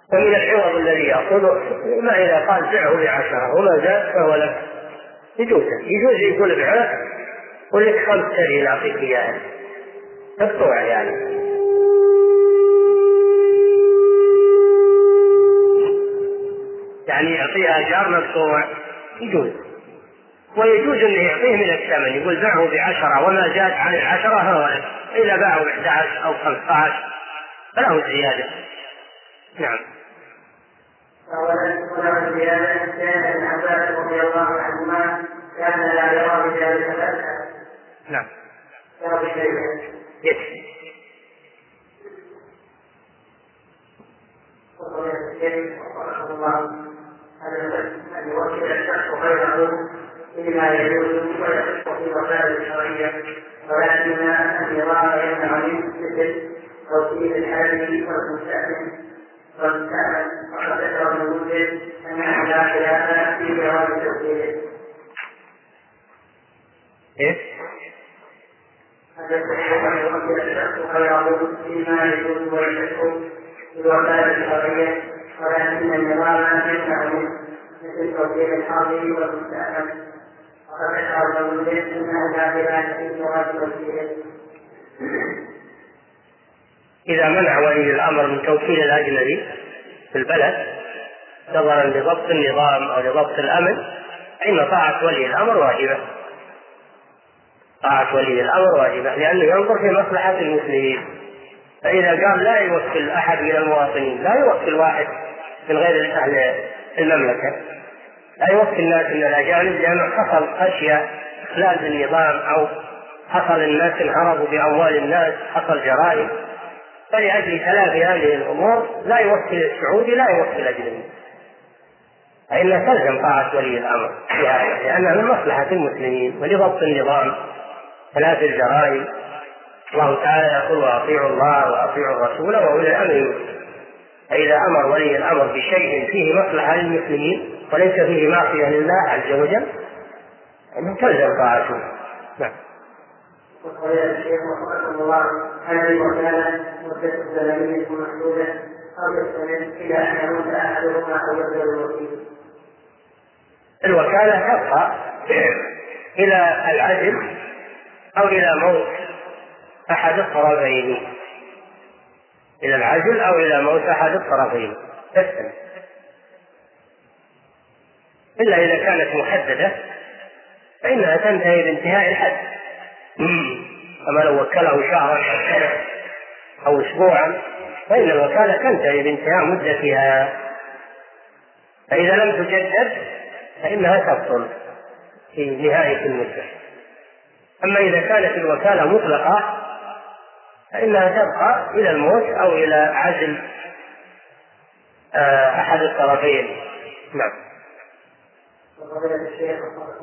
فمن العوض الذي يأخذه ما إذا قال بعه ب10 وما زاد فهو لك، يجوز يقول بعه ولك 5 سنين أعطيك إياها مقطوع يعني يعطيها أجار مقطوع يجوز. ويجوز أنه يعطيه من الثمن، يقول بعه ب10 وما زاد عن 10 فهو لك، إذا باعه ب11 أو 15 فله زيادة. نعم. وله زيادة كان ابن عباس رضي الله عنهما كان لا يرى بذلك بأسا. نعم. يكفي. رحمه الله أن يوكل الشخص غيره فيما يجوز ويصح في وسائل الشرعية، ولكن النظام يمنع منه مثل توكيل الحاكم والمستأمن وقد ذكر ابن مسلم أنه لا خلاف في جواز توكيله. هذا يصح أن يوكل الشخص غيره فيما يجوز ويصح في وسائل الشرعية، ولكن النظام يمنع منه مثل توكيل الحاضر والمستأمن وقد ذكر ابن مسلم أنه لا خلاف في جواز توكيله. إذا منع ولي الأمر من توكيل الأجنبي في البلد نظرا لضبط النظام أو لضبط الأمن، فإن طاعة ولي الأمر واجبة. طاعة ولي الأمر واجبة لأنه ينظر في مصلحة المسلمين. فإذا قال لا يوكل أحد من المواطنين، لا يوكل واحد من غير أهل المملكة، لا يوكل ناس من الأجانب، لأنه حصل خشية إخلال النظام أو حصل الناس انهربوا بأموال الناس، حصل جرائم. فلأجل تلافي هذه الأمور لا يوكل السعودي لا يوكل الأجنبي، فإن تلزم طاعة ولي الأمر في هذا لأنها من مصلحة المسلمين ولضبط النظام تلافي الجرائم. الله تعالى يقول وأطيعوا الله وأطيعوا الرسول وأولي الأمر منكم. فإذا أمر ولي الأمر بشيء فيه مصلحة للمسلمين وليس فيه معصية لله عز وجل أنه تلزم طاعته. نعم. وقال الشيخ رحمه الله هذه وكالة مدة زمنية محدودة أو يستمر إلى أن يموت أحدهما أو يبدأ الوكيل. الوكالة تبقى إلى العزل أو إلى موت أحد الطرفين، إلى العزل أو إلى موت أحد الطرفين تستمر، إلا إذا كانت محددة فإنها تنتهي بانتهاء الحد. أما لو وكله شهرا أو سنة أو أسبوعا فإن الوكالة تنتهي بانتهاء مدتها، فإذا لم تجدد فإنها تبطل في نهاية المدة. أما إذا كانت الوكالة مطلقة فإنها تبقى إلى الموت أو إلى عزل أحد الطرفين. نعم. وقال الشيخ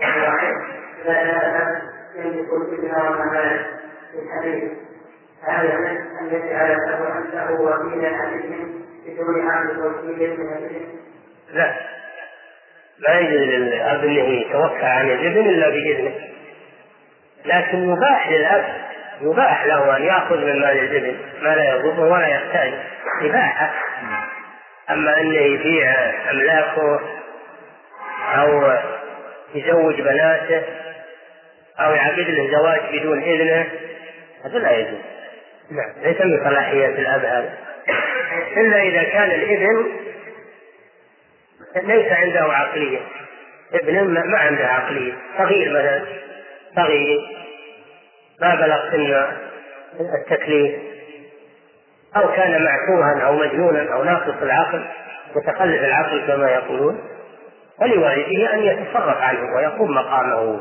لا يملك الابن والمال في الحديث هذا أن يجعل له وكيلا عليه بدون عقد توكيل من الابن. لا، لا يجوز للأب أنه يتوكل عن الابن إلا بإذنه، لكن يباح له أن يأخذ من مال الابن ما لا يضره ولا يحتاج، إباحة. أما أنه يبيع أملاكه أو يزوج بناته أو يعقد له زواج بدون إذنه هذا لا يجوز. لا، ليس من صلاحية الأب هذا، إلا إذا كان الابن ليس عنده عقلية، ابن ما عنده عقلية، صغير مثلا، صغير ما بلغ سن التكليف، أو كان معتوها أو مجنونا أو ناقص العقل متخلف العقل كما يقولون، فلوالده أن يتصرف عنه ويقوم مقامه.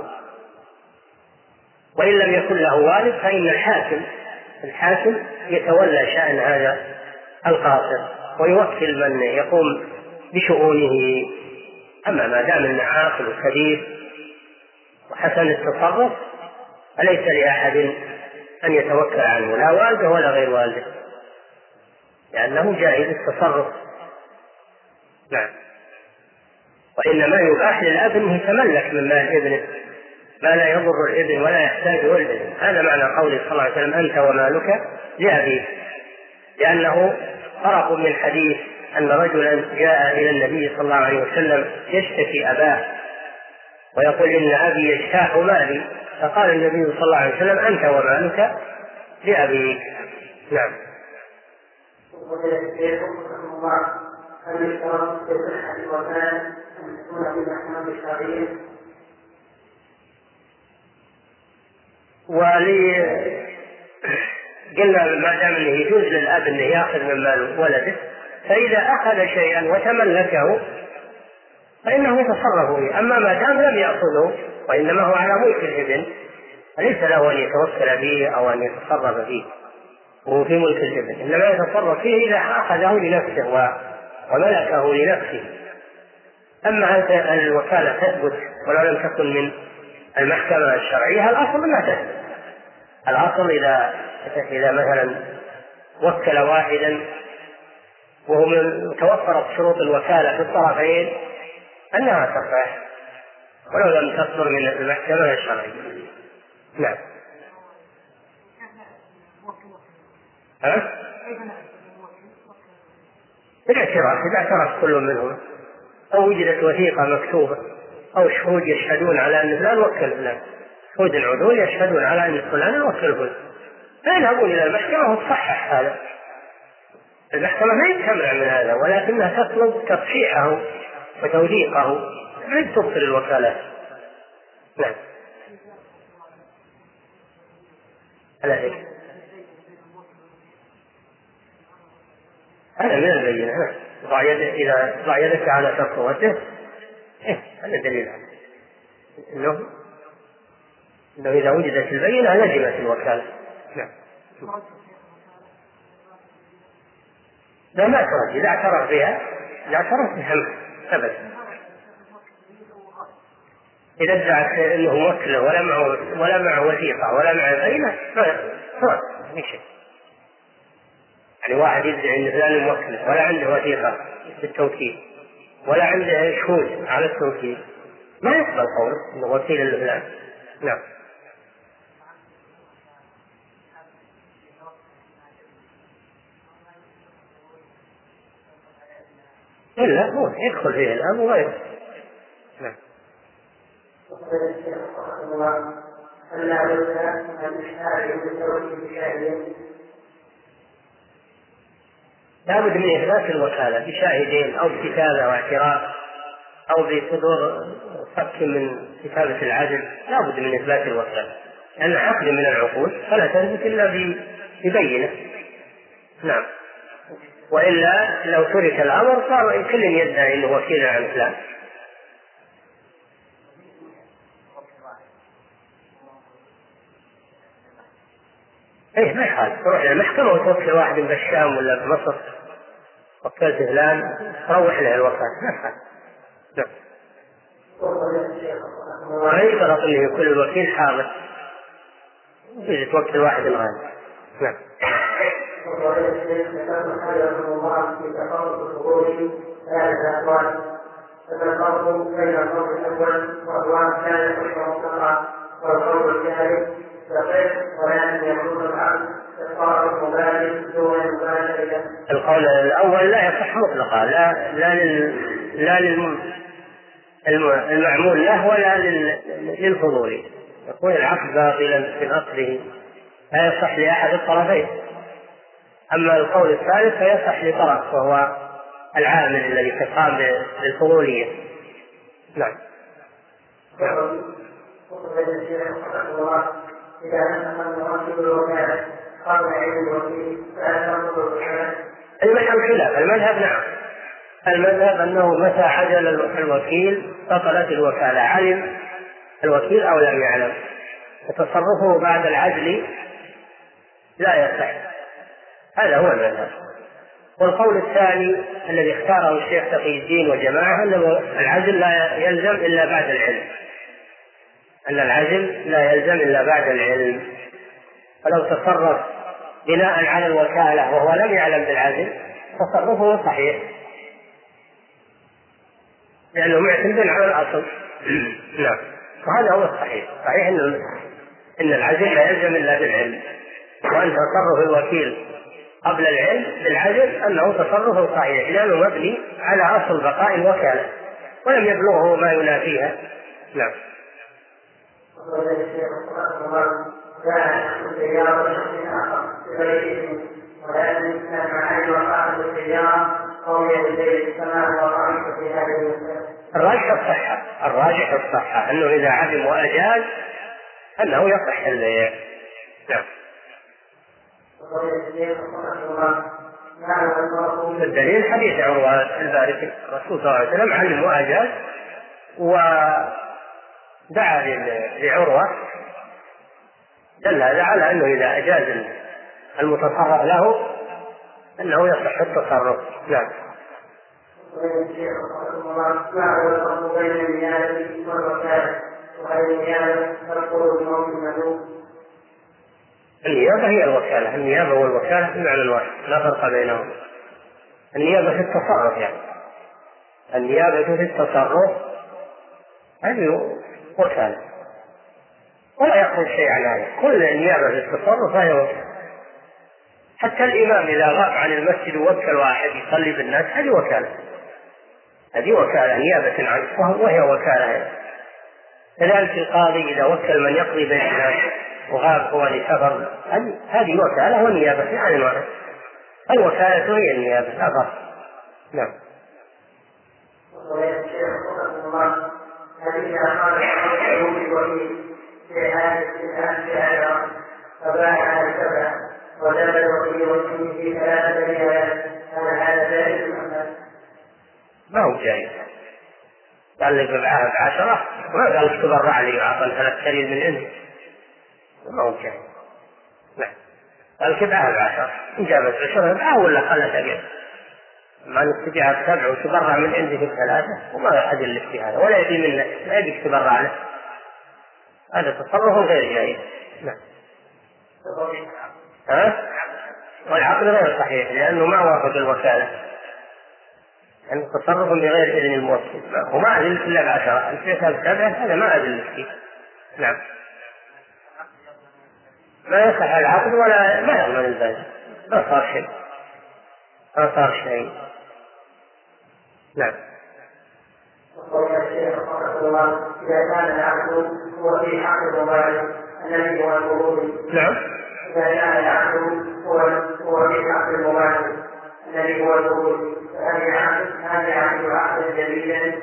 وإن لم يكن له والد فإن الحاكم يتولى شأن هذا القاصر ويوكل من يقوم بشؤونه. أما ما دام أنه عاقل وكبير وحسن التصرف فليس لأحد أن يتوكل عنه، لا والده ولا غير والده، لأنه جائز التصرف. نعم. وإنما يباح للأب أنه يتملك من مال ابنه ما لا يضر الابن ولا يحتاجه الابن. هذا معنى قوله صلى الله عليه وسلم أنت ومالك لأبيك، لأنه فرق من حديث أن رجلا جاء إلى النبي صلى الله عليه وسلم يشتكي أباه ويقول إن أبي يجتاح مالي، فقال النبي صلى الله عليه وسلم أنت ومالك لأبيك. نعم. قلنا ما دام انه يجوز للاب انه ياخذ من مال ولده، فاذا اخذ شيئا وتملكه فانه يتصرف به. اما ما دام لم ياخذه وانما هو على ملك الابن فليس له ان يتوكل به او ان يتصرف فيه، وهو في ملك الابن، انما يتصرف فيه اذا اخذه لنفسه وملكه لنفسه. اما أن الوكاله تثبت ولو لم تكن من المحكمه الشرعيه، الاصل لا تثبت. الاصل اذا مثلا وكل واحدا وهو توفرت شروط الوكاله في الطرفين انها تصح ولو لم تصدر من المحكمه الشرعيه. نعم. بالاعتراف، اذا اعترف كل منهم او وجدت وثيقه مكتوبه او شهود يشهدون على ان فلان وكل فلان، شهود عدول يشهدون على ان فلان وكل فلان، فيذهبون الى المحكمه وتصحح هذا. المحكمه ما تمنع من هذا، ولكنها تطلب تصحيحه وتوثيقه، لا تبطل الوكالات. نعم. على ذلك هذا من البينة. إذا ضع يدك على شرطوته هذا دليل إنه إذا وجدت البينة لزمت الوكالة. نعم. لا ما ترد، إذا اعترف بها ثبت. إذا ادعت أنه موكله ولا معه وثيقة ولا معه بينة ما شيء. يعني واحد يدعي أن فلان موكله ولا عنده وثيقة بالتوكيل ولا عنده شهود على التوكيل، ما يقبل قوله أنه وكيل لفلان. نعم. إلا هو يدخل فيه الآن وغيره. نعم. لابد من إثبات الوكالة بشاهدين أو بكتابة واعتراف أو بصدور فك من كتابة العدل، لابد من إثبات الوكالة، لأن عقد من العقود فلا تثبت إلا ببينة. نعم. وإلا لو ترك الأمر صار كل يدعي أنه وكيل عن فلان. ما يخالف تروح إلى المحكمة وتوكل واحد بالشام ولا بمصر، وكلت فلان تروح له الوكالة، ما يخالف. نعم. ما يشترط أنه يكون الوكيل حاضر، يجي توكل واحد الغالب. نعم. فالفرق بين القول الأول وأضوان كان يحكم الصلاة والقول الثالث فقه ولكن يكون العقل إصرار مبالغ دون مبالغة. القول الأول لا يصح مطلقا، لا المعمول له ولا للفضول، يكون العقد باطلا في أصله لا يصح لأحد الطرفين. أما القول الثالث فيصح لطرف وهو العامل الذي تقام بالفضولية. نعم. المذهب خلاف المذهب. نعم. المذهب أنه متى عدل الوكيل بطلت الوكالة، علم الوكيل أو لم يعلم، وتصرفه بعد العدل لا يصح. هذا هو المذهب. والقول الثاني الذي اختاره الشيخ تقي الدين وجماعة أنه العزل لا يلزم إلا بعد العلم، أن العزل لا يلزم إلا بعد العلم، فلو تصرف بناء على الوكالة وهو لم يعلم بالعزل تصرفه صحيح لأنه معتمد على الأصل. نعم. وهذا هو الصحيح. صحيح أن العزل لا يلزم إلا بالعلم، وأن تصرف الوكيل قبل العلم بالعدل أنه تصرف صحيح لأنه مبني على أصل بقاء الوكالة ولم يبلغه ما ينافيها. نعم. الراجح الصحة أنه إذا علم وأجاز أنه يصح البيع. نعم. الدليل حديث عروة الباركي الرسول صلى الله عليه وسلم علم وأجاز ودعا لعروة دل هذا على أنه إذا أجاز المتصرف له أنه يصح التصرف. نعم. النيابة هي الوكالة، النيابة والوكالة بمعنى واحد لا فرق بينهم. النيابة في التصرف يعني النيابة في التصرف هذه وكالة ولا يخرج شيء عن هذا. كل النيابة في التصرف فهي وكالة. حتى الإمام إذا غاب عن المسجد ووكل واحد يصلي بالناس هذه وكالة، هذه وكالة نيابة عنه وهي وكالة. كذلك القاضي إذا وكل من يقضي بين الناس وغاب هو لسفر هذه وكالة والنيابة في عين واحد. الوكالة هي النيابة لا فرق. نعم. ما هو جائز. قال لك بعهد 10 ما قال تبرع لي وأعطى 3 سرير من عندي ما هو جائز. نعم. قال كبعهد 10 إن جابت 10 بعه ولا خلت أجل ما نستطيع 7 وتبرع من عندك 3 وما أدل لك في هذا ولا يدي منك لا يدك تبرع له. هذا تصرف غير جائز. نعم. والعقد غير صحيح لأنه ما وافق الوكالة يعني تصرف بغير إذن الموكل وما أدل إلا ب10 الفئة 7 هذا ما أدل فيه. نعم. ما يصح العقد ولا ما يضمن الباقي ما صار شيء. نعم. إذا كان العقد هو في حق المباشر الذي هو الوجود. نعم. إذا كان العقد هو في حق المباشر الذي هو الوجود هذا عقد جديدا.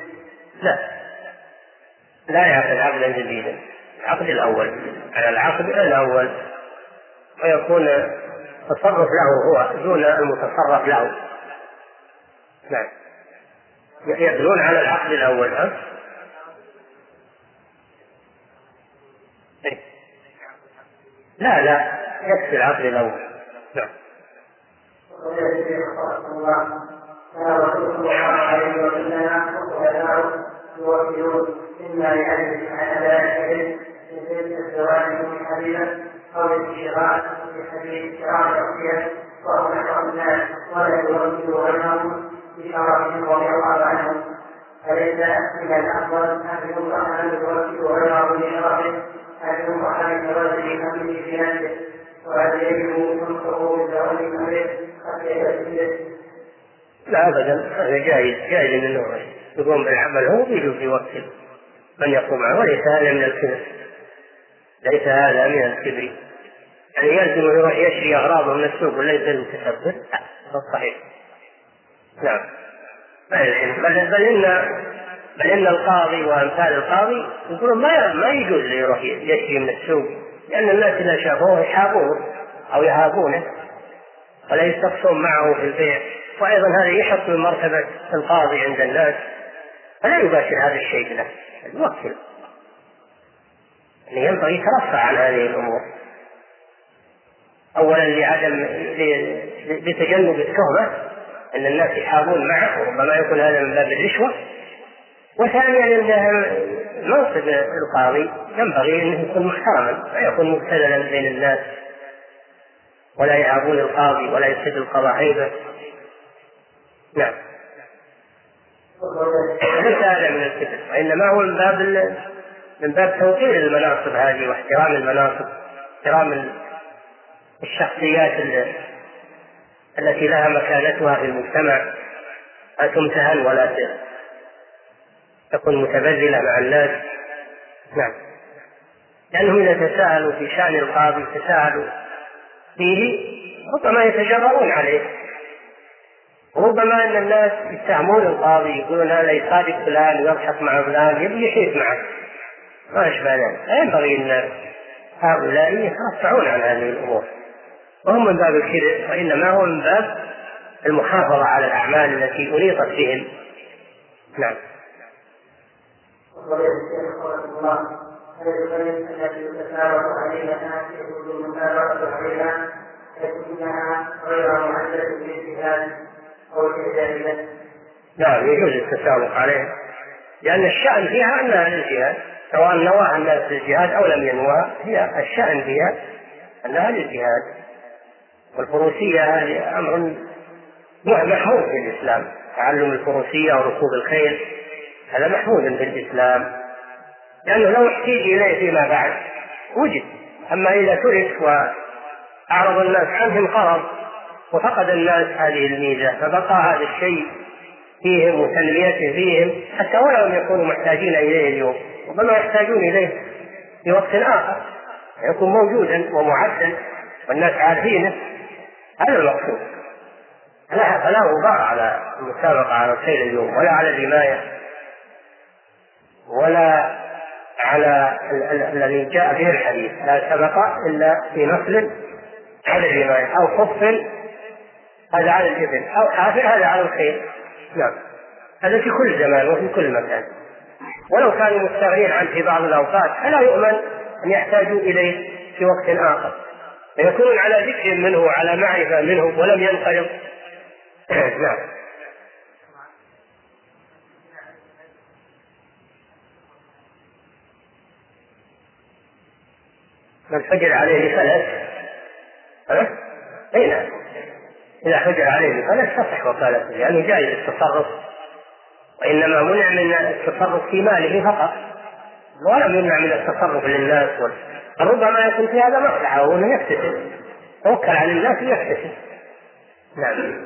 لا يعقد عقدا جديدا. العقد الأول على العقد الأول ويكون تصرف له هو دون المتصرف له. نعم. يدلون على العقد الأول. لا يكفي العقد الأول. نعم. يوكلون إما لأجل أداء الزواج من حبيبة أو الانشراء في حديث شراء الأصيل وهو نحو الناس ولا يوكل غيرهم بشرفهم رضي الله عنهم. فليس من الأفضل أن يوكل غيره بشرفه أن يوكل برجل أمره في نفسه وهذا يجب منصه بالزواج أمره قد يتسلل. لا أبدا هذا جائز منه يقوم بالعمل هو يجوز يوكل من يقوم معه وليس هذا من الكبر. ليس هذا من الكبر يعني يلزم يروح يشري أغراضه من السوق وليس المتكبر هذا صحيح. نعم. بل إن القاضي وأمثال القاضي يقولون ما يجوز يروح يشري من السوق لأن الناس إذا شافوه يحابوه أو يهابونه ولا يستقصون معه في البيع وأيضا هذا يحط من مرتبة القاضي عند الناس فلا يباشر هذا الشيء له يوكل يعني ينبغي يترفع عن هذه الأمور. أولا لتجنب التهمة أن الناس يحابون معه وربما يكون هذا من باب الرشوة. وثانيا أن منصب القاضي ينبغي أنه يكون محترما لا يكون مبتذلا بين الناس ولا يهابون القاضي ولا يفسد القضاء عيبه. نعم. ليس هذا من الكبر وإنما هو من باب توقير المناصب هذه واحترام المناصب احترام الشخصيات التي لها مكانتها في المجتمع لا تمتهن ولا تكون متبذلة مع الناس. نعم، لأنهم إذا تساءلوا في شأن القاضي تساءلوا فيه ربما يتجرؤون عليه، ربما أن الناس يتهمون القاضي يقولون هذا يصادق فلان ويضحك مع فلان يبي يحيف معه ما أشبه ذلك. لا ينبغي أن هؤلاء يترفعون عن هذه الأمور، وهم من باب الكذب، وإنما هو من باب المحافظة على الأعمال التي أنيطت بهم. نعم. التي يتساوى عليها الناس يجوز المسابقة عليها لكنها غير معدة بالاجتهاد أو الإعجاب. نعم، يجوز التسابق عليها، لأن الشأن فيها أنها للجهاد، سواء نواها الناس للجهاد أو لم ينوها، هي الشأن فيها أنها للجهاد. والفروسية هذه أمر محمود في الإسلام، تعلم الفروسية وركوب الخيل هذا محمود في الإسلام، لأنه لو احتاج إليه فيما بعد وجد. أما إذا ترك وأعرض الناس عنه انقرض وفقد الناس هذه الميزة، فبقى هذا الشيء فيهم وتنميته فيهم حتى ولو يكونوا محتاجين إليه اليوم، ربما يحتاجون إليه في وقت آخر يكون موجودا ومعدا والناس عارفينه. هذا المقصود. فلا غبار على المسابقة على الخيل اليوم، ولا على الرماية، ولا على الذي جاء به الحديث لا سبق إلا في نصل على الرماية، أو خف هذا على الإبل، أو حافر هذا على الخيل. نعم، هذا في كل زمان وفي كل مكان، ولو كانوا مستغنين عنه في بعض الأوقات فلا يؤمن أن يحتاجوا إليه في وقت آخر، فيكونون على ذكر منه وعلى معرفة منه ولم ينقرض. نعم. من حجر عليه فلس، أي نعم، إذا حجر عليه فلس تصح وكالته، لأنه جائز التصرف، وإنما منع من التصرف في ماله فقط، ولم يمنع من التصرف للناس. ربما يكون في هذا مصلحة وأنه يكتسب، توكل على الناس ويكتسب. نعم.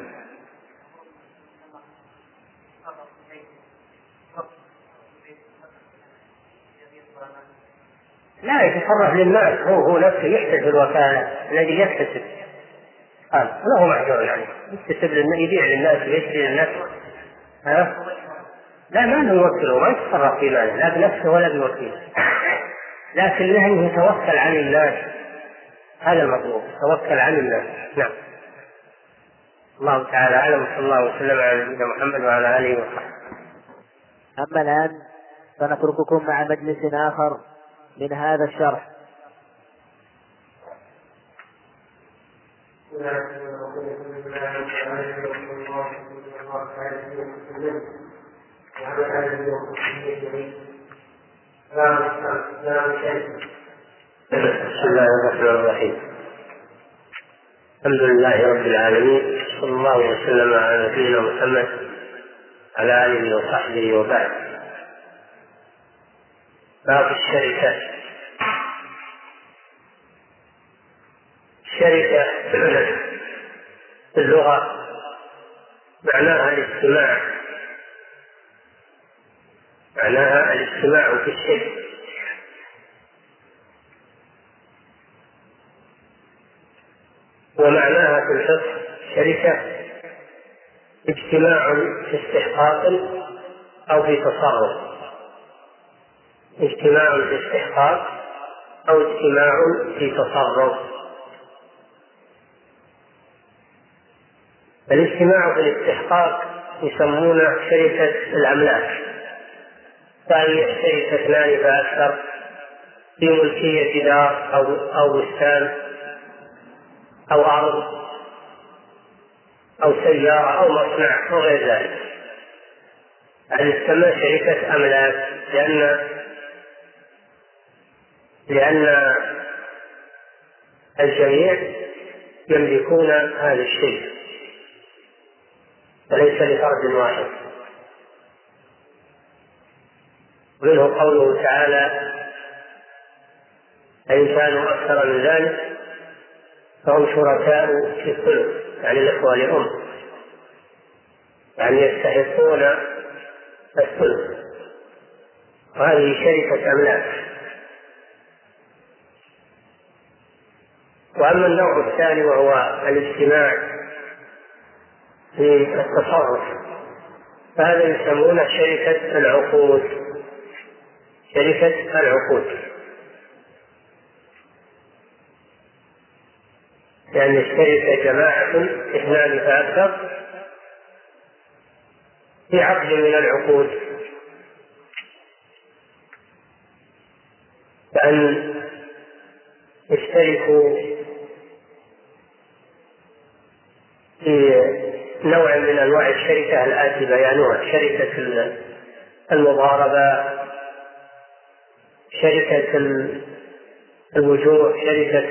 لا يتصرف للناس، هو نفسه يحتسب الوكالة الذي يكتسب، قال له معذور يعني يكتسب يبيع للناس ويشتري للناس. لا، ما نوكله، ما يتصرف في ماله لا بنفسه ولا بوكيله، لكن له يتوكل عن الناس، هذا المطلوب، يتوكل عن الناس. نعم. الله تعالى أعلم، صلى الله وسلم على نبينا محمد وعلى آله وصحبه. أما الآن فنترككم مع مجلس آخر من هذا الشرح. بسم الله الرحمن الرحيم. الحمد لله رب العالمين، صلى الله وسلم على نبينا محمد على آله وصحبه وبعد. باب الشركة. الشركة في اللغة معناها الاجتماع في الشيء، ومعناها في الفقه شركة اجتماع في استحقاق أو في تصرف، اجتماع في استحقاق أو اجتماع في تصرف. الاجتماع في الاستحقاق يسمونه شركة الأملاك، فهي شركة اثنان فأكثر في ملكية دار أو بستان أو أرض أو سيارة أو مصنع أو غير ذلك. هذه تسمى شركة أملاك، لأن الجميع يملكون هذا الشيء وليس لفرد واحد. ومنه قوله تعالى: فإن كانوا أكثر من ذلك فهم شركاء في الثلث. يعني الإخوة لأم، يعني يستحقون الثلث، وهذه شركة أملاك. وأما النوع الثاني وهو الاجتماع في التصرف فهذا يسمونه شركة العقود. شركة العقود يعني الشركة جماعة 2 فأكثر في عقد من العقود، بأن يشتركوا في نوع من أنواع الشركة الآتي بيانها: شركة المضاربة، شركة الوجوه، شركة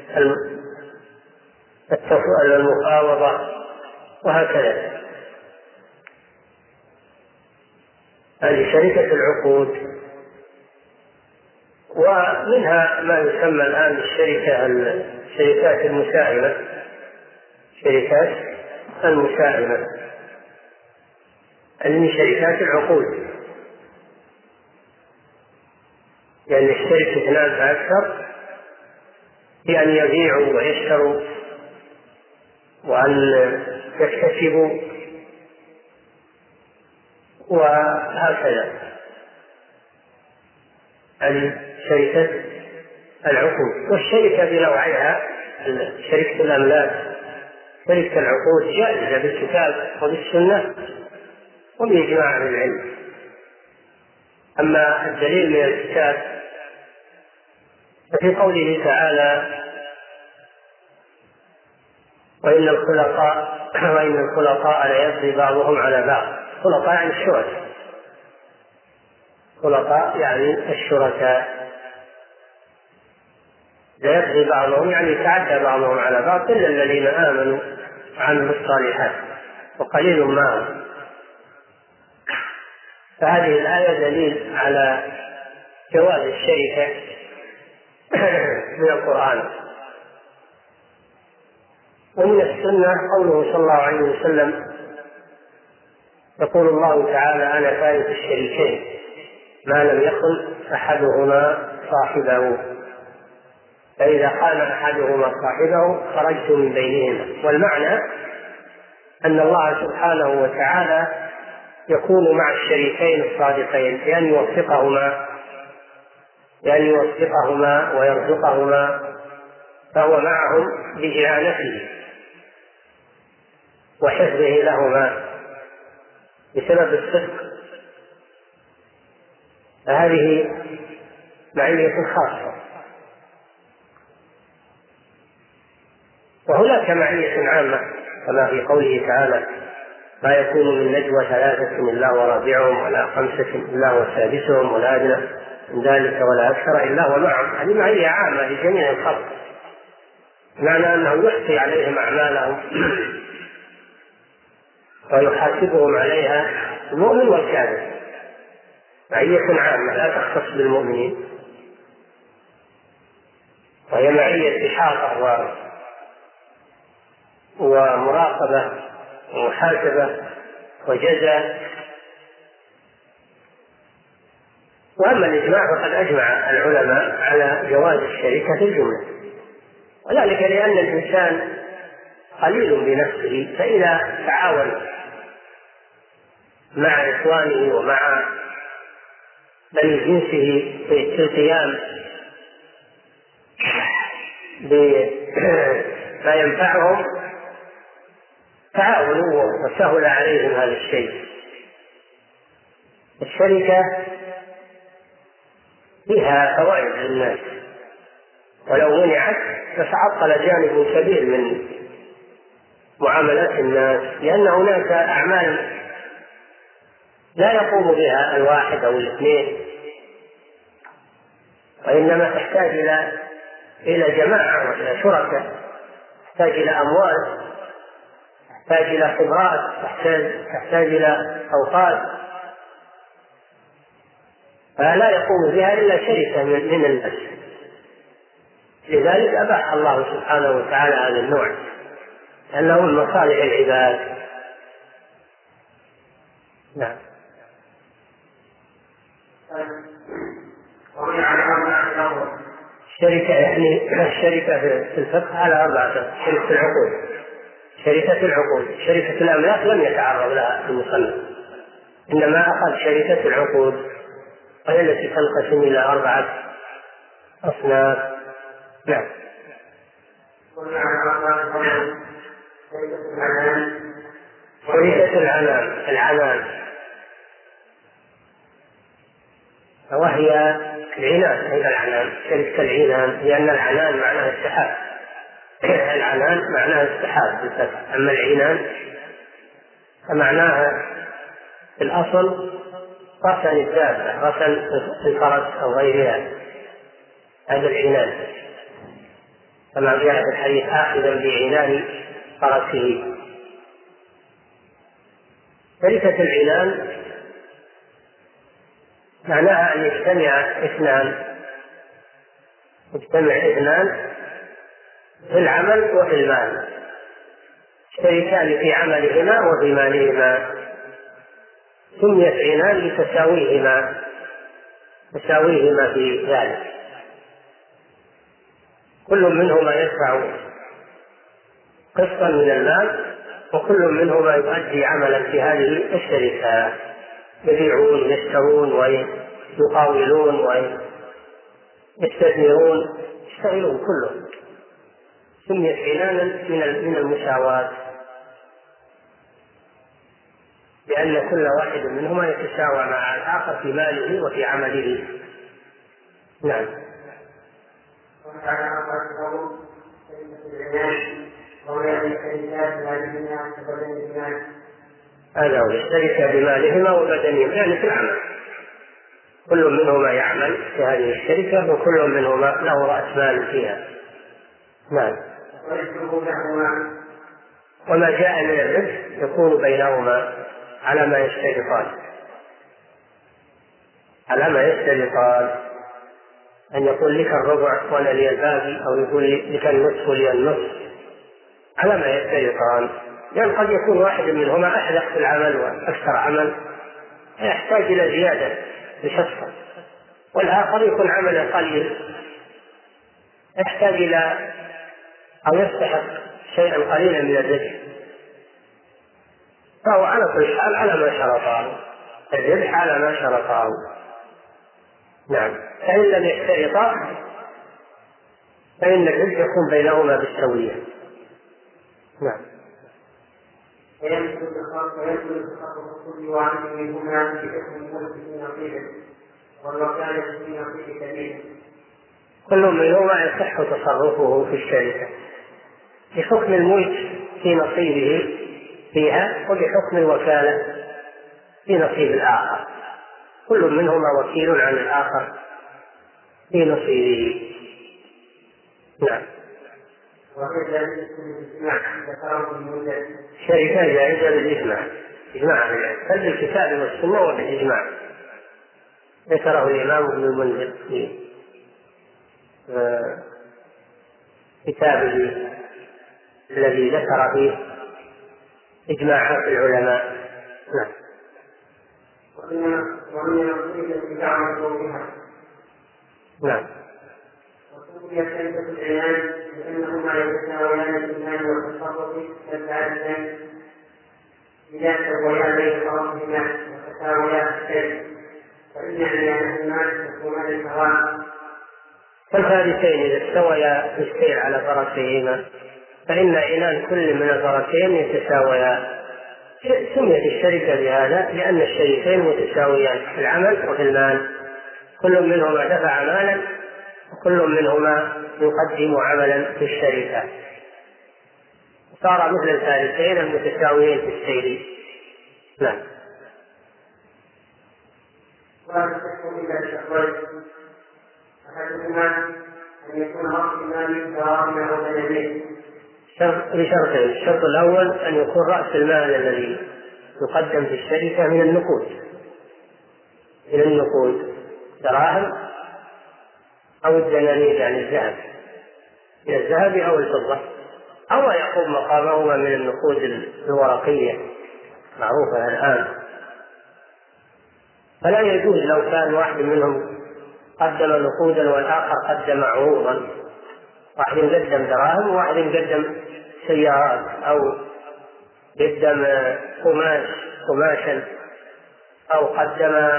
المفاوضة، وهكذا. هذه شركة العقود. ومنها ما يسمى الآن الشركات المساهمة، شركات المساهمة اللي من شركات العقود، يعني الشركة 2 فأكثر في أن يبيعوا ويشتروا وأن يكتسبوا وهكذا. شركة العقود. والشركة بنوعيها: شركة الأملاك، شركة العقود جائزة بالكتاب وبالسنة وبإجماع أهل العلم. أما الدليل من الكتاب ففي قوله تعالى: وإن الخلطاء ليبغي بعضهم على بعض. خلطاء يعني الشركاء، خلطاء يعني الشركاء. ليبغي بعضهم يعني يتعدى بعضهم على بعض إلا الذين آمنوا وعملوا الصالحات وقليل ما هم. فهذه الآية دليل على جواز الشركة من القرآن. ومن السنة قوله صلى الله عليه وسلم: يقول الله تعالى: أنا ثالث الشريكين ما لم يخن أحدهما صاحبه، فإذا خان أحدهما صاحبه خرجت من بينهما. والمعنى أن الله سبحانه وتعالى يكون مع الشريكين الصادقين لأن يوفقهما ويرزقهما، فهو معهم بإعانته وحفظه لهما بسبب الصدق. فهذه معية خاصة. وهناك معية عامة كما في قوله تعالى: ما يكون من نجوى 3 إلا هو رابعهم ولا 5 إلا هو سادسهم ولا أدنى من ذلك ولا أكثر إلا هو معهم. هذه معية عامة لجميع الخلق، معنى أنه يحصي عليهم أعمالهم ويحاسبهم عليها المؤمن والكافر. معية عامة لا تختص بالمؤمنين، وهي معية إحاطة ومراقبة ومحاسبة وجزاء. وأما الإجماع فقد أجمع العلماء على جواز الشركة في الجملة، وذلك لأن الإنسان قليل بنفسه، فإذا تعاون مع إخوانه ومع بني جنسه في القيام بما ينفعهم تعاونوا وسهل عليهم هذا الشيء. الشركة فيها فوائد للناس، ولو منعت فتعطل جانب كبير من معاملات الناس، لأن هناك أعمال لا يقوم بها الواحد أو الاثنين، وإنما تحتاج إلى جماعة وإلى شركاء، تحتاج إلى أموال، تحتاج إلى خبرات، تحتاج إلى أوقات، فلا يقوم بها إلا شركة من الناس. لذلك أباح الله سبحانه وتعالى هذا النوع لأنه من مصالح العباد. نعم. الشركة يعني الشركة في الفقه على أربعة: شركة العقود، شركة العقود، شركة الأملاك لم يتعرض لها المصنف، إنما أخذ شركة العقود، وهي التي تنقسم إلى 4 أصناف. نعم. شركة العنان وهي العنان، هي العنان، شركة العنان، لأن العنان معناها السحاب، العنان معناها السحاب بالفتح، أما العنان فمعناها في الأصل رسن الدابة، رسن الفرس أو غيرها، هذا العنان، كما جاء في الحديث: آخذا بعنان فرسه. شركة العنان معناها أن يجتمع اثنان في العمل وفي المال، شريكان في عملهما وفي مالهما، سميت عنان لتساويهما في ذلك، كل منهما يدفع قسطا من المال، وكل منهما يؤدي عملا في هذه الشركة، يبيعون يشترون ويقاولون ويستثمرون، يشتغلون كلهم، سميت عنانا من المساواة، لأن كل واحد منهما يتساوى مع الآخر في ماله وفي عمله. نعم. هذا هو الشركة بمالهما وبدنهم، يعني في العمل، كل منهما يعمل في هذه الشركة، وكل منهما له رأس مال فيها. نعم. وما جاء من الربح يكون بينهما على ما يشترطان، أن يقول لك الربع وأنا لي الباقي، أو يقول لك النصف ولي النصف، على ما يشترطان، لأن قد يكون واحد منهما أحدق في العمل وأكثر عمل يحتاج إلى زيادة بشخصه، والآخر يكون عمله قليل يحتاج إلى أو يستحق شيئا قليلا من الربح، فهو على كل حال على ما شرطاه، الربح على ما شرطاه. نعم. فإن لم يشترطا فإن الربح يكون بينهما بالسوية. نعم. ويمكن تصرف كل واحد منهما بحكم الملك في نصيبه والوكالة في نصيب كبير، كل منهما يصح تصرفه في الشركة بحكم الملك في نصيبه فيها، وبحكم الوكالة في نصيب الآخر، كل منهما وكيل عن الآخر في نصيبه. نعم. شركة جائزة بالإجماع، إجماع بل بالكتاب والسنة وبالإجماع، ذكره الإمام ابن المنذر في كتابه الذي ذكر فيه إجماعات العلماء. نعم. نعم. وسميت شركة العنان لأنهما يتساويان في المال والتصرف كالبعثين إذا تساويا بين طرفهما وتساويا في الشيء، فإن عنانهما يكونان سواء. فالفارسين إذا استويا في السير على فرسهما فإن عنان كل من الفرسين يتساويان. سميت الشركة بهذا لأن الشريكين متساويان في العمل وفي المال، كل منهما دفع مالا وكل منهما يقدم عملا في الشركة، صار مثل الفارسين المتساويين في السير. نعم. أحدهما أن يكون رأس المال دراهم أو دنانير بشرطين: الشرط الأول أن يكون رأس المال الذي يقدم في الشركة من النقود دراهم أو الدنانير، يعني الذهب، من الذهب أو الفضة أو ما يقوم مقامهما من النقود الورقية معروفة الآن. فلا يجوز لو كان واحد منهم قدم نقودا والآخر قدم عروضا، واحد قدم دراهم وواحد قدم سيارات أو قدم قماشا أو قدم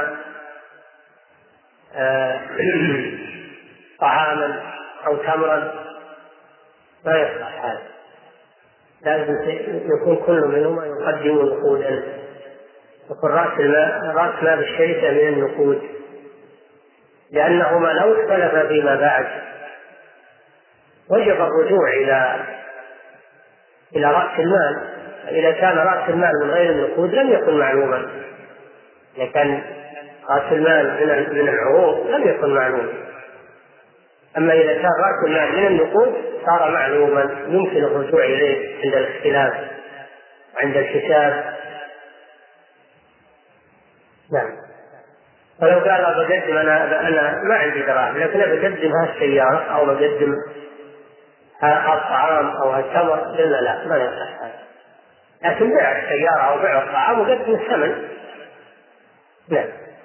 طعاما أو تمرا، لا يصلح هذا. لازم يكون كل منهما يقدم نقودا، يكون رأس مال الشركة من النقود، لأنهما لو اختلفا فيما بعد وجب الرجوع إلى رأس المال. إذا كان رأس المال من غير النقود لم يكن معلوما، إذا كان رأس المال من العروض لم يكن معلوما. أما إذا كان رأس المال من النقود صار معلوما يمكن الرجوع إليه عند الاختلاف وعند الحساب. نعم. فلو قال بقدم أنا ما عندي دراهم لكن بقدم هالسيارة أو بقدم هالطعام أو هالتمر، لا ما يصح هذا. لكن بيع السيارة أو بيع الطعام وقدم الثمن. نعم.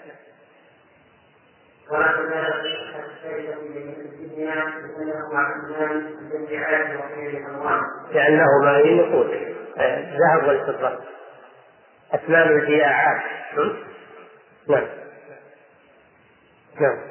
لأنهما هي نقود الذهب والفضة أثمان البياعات. نعم. نعم.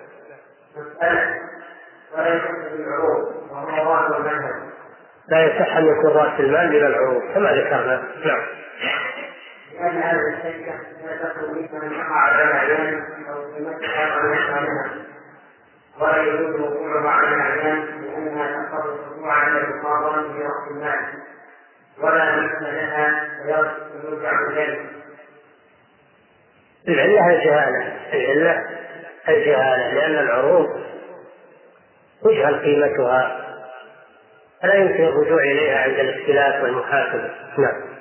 لا يصح أن يكون رأس المال من العروض كما ذكرنا. نعم. لأن هذه الشركة لا تكون مثل على الأعيان أو قيمتها أو يسمى ولا يجوز وقوعها على الأعيان لأنها تقتضي الوقوع على المقابلة برأس المال ولا مثل لها يرجع ذلك. العلة الجهالة لأن العروض تجهل قيمتها فلا يمكن الرجوع إليها عند الاختلاف والمحاسبة. نعم.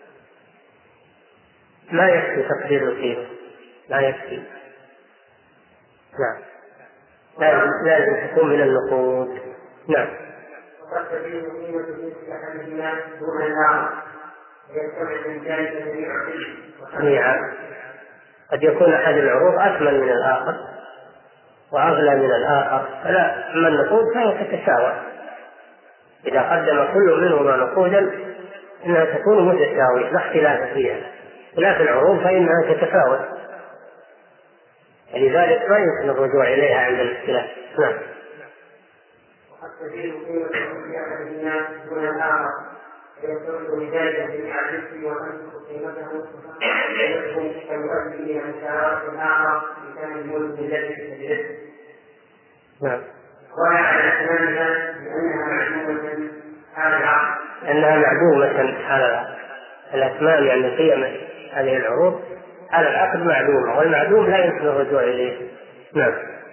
ما يكفي تقدير القيمة، لا يكفي. نعم. لازم تكون من النقود. نعم. وقد تبين قيمة مثل أحدهما دون الآخر يستمع من ذلك جميعا. قد يكون أحد العروض أثمن من الآخر وأغلى من الآخر، فلا. أما النقود فهي تتساوى، إذا قدم كل منهما نقودا إنها تكون متساوية لا اختلاف فيها، خلاف العروض فإنها تتفاوت، لذلك ما يمكن الرجوع إليها عند الاختلاف. نعم. وقد تزيد قيمة أحدهما دون الآخر فيستمع بذلك جميع الرزق وتنقص قيمته ويكون كالمؤدي إلى مساواة الآخر بكامل الملك الذي تجده. نعم. ولا على أثمانها لأنها معدومة على العقد. الأثمان يعني قيم هذه العروض على العقد معدومة، والمعدوم لا يمكن الرجوع إليه. نعم.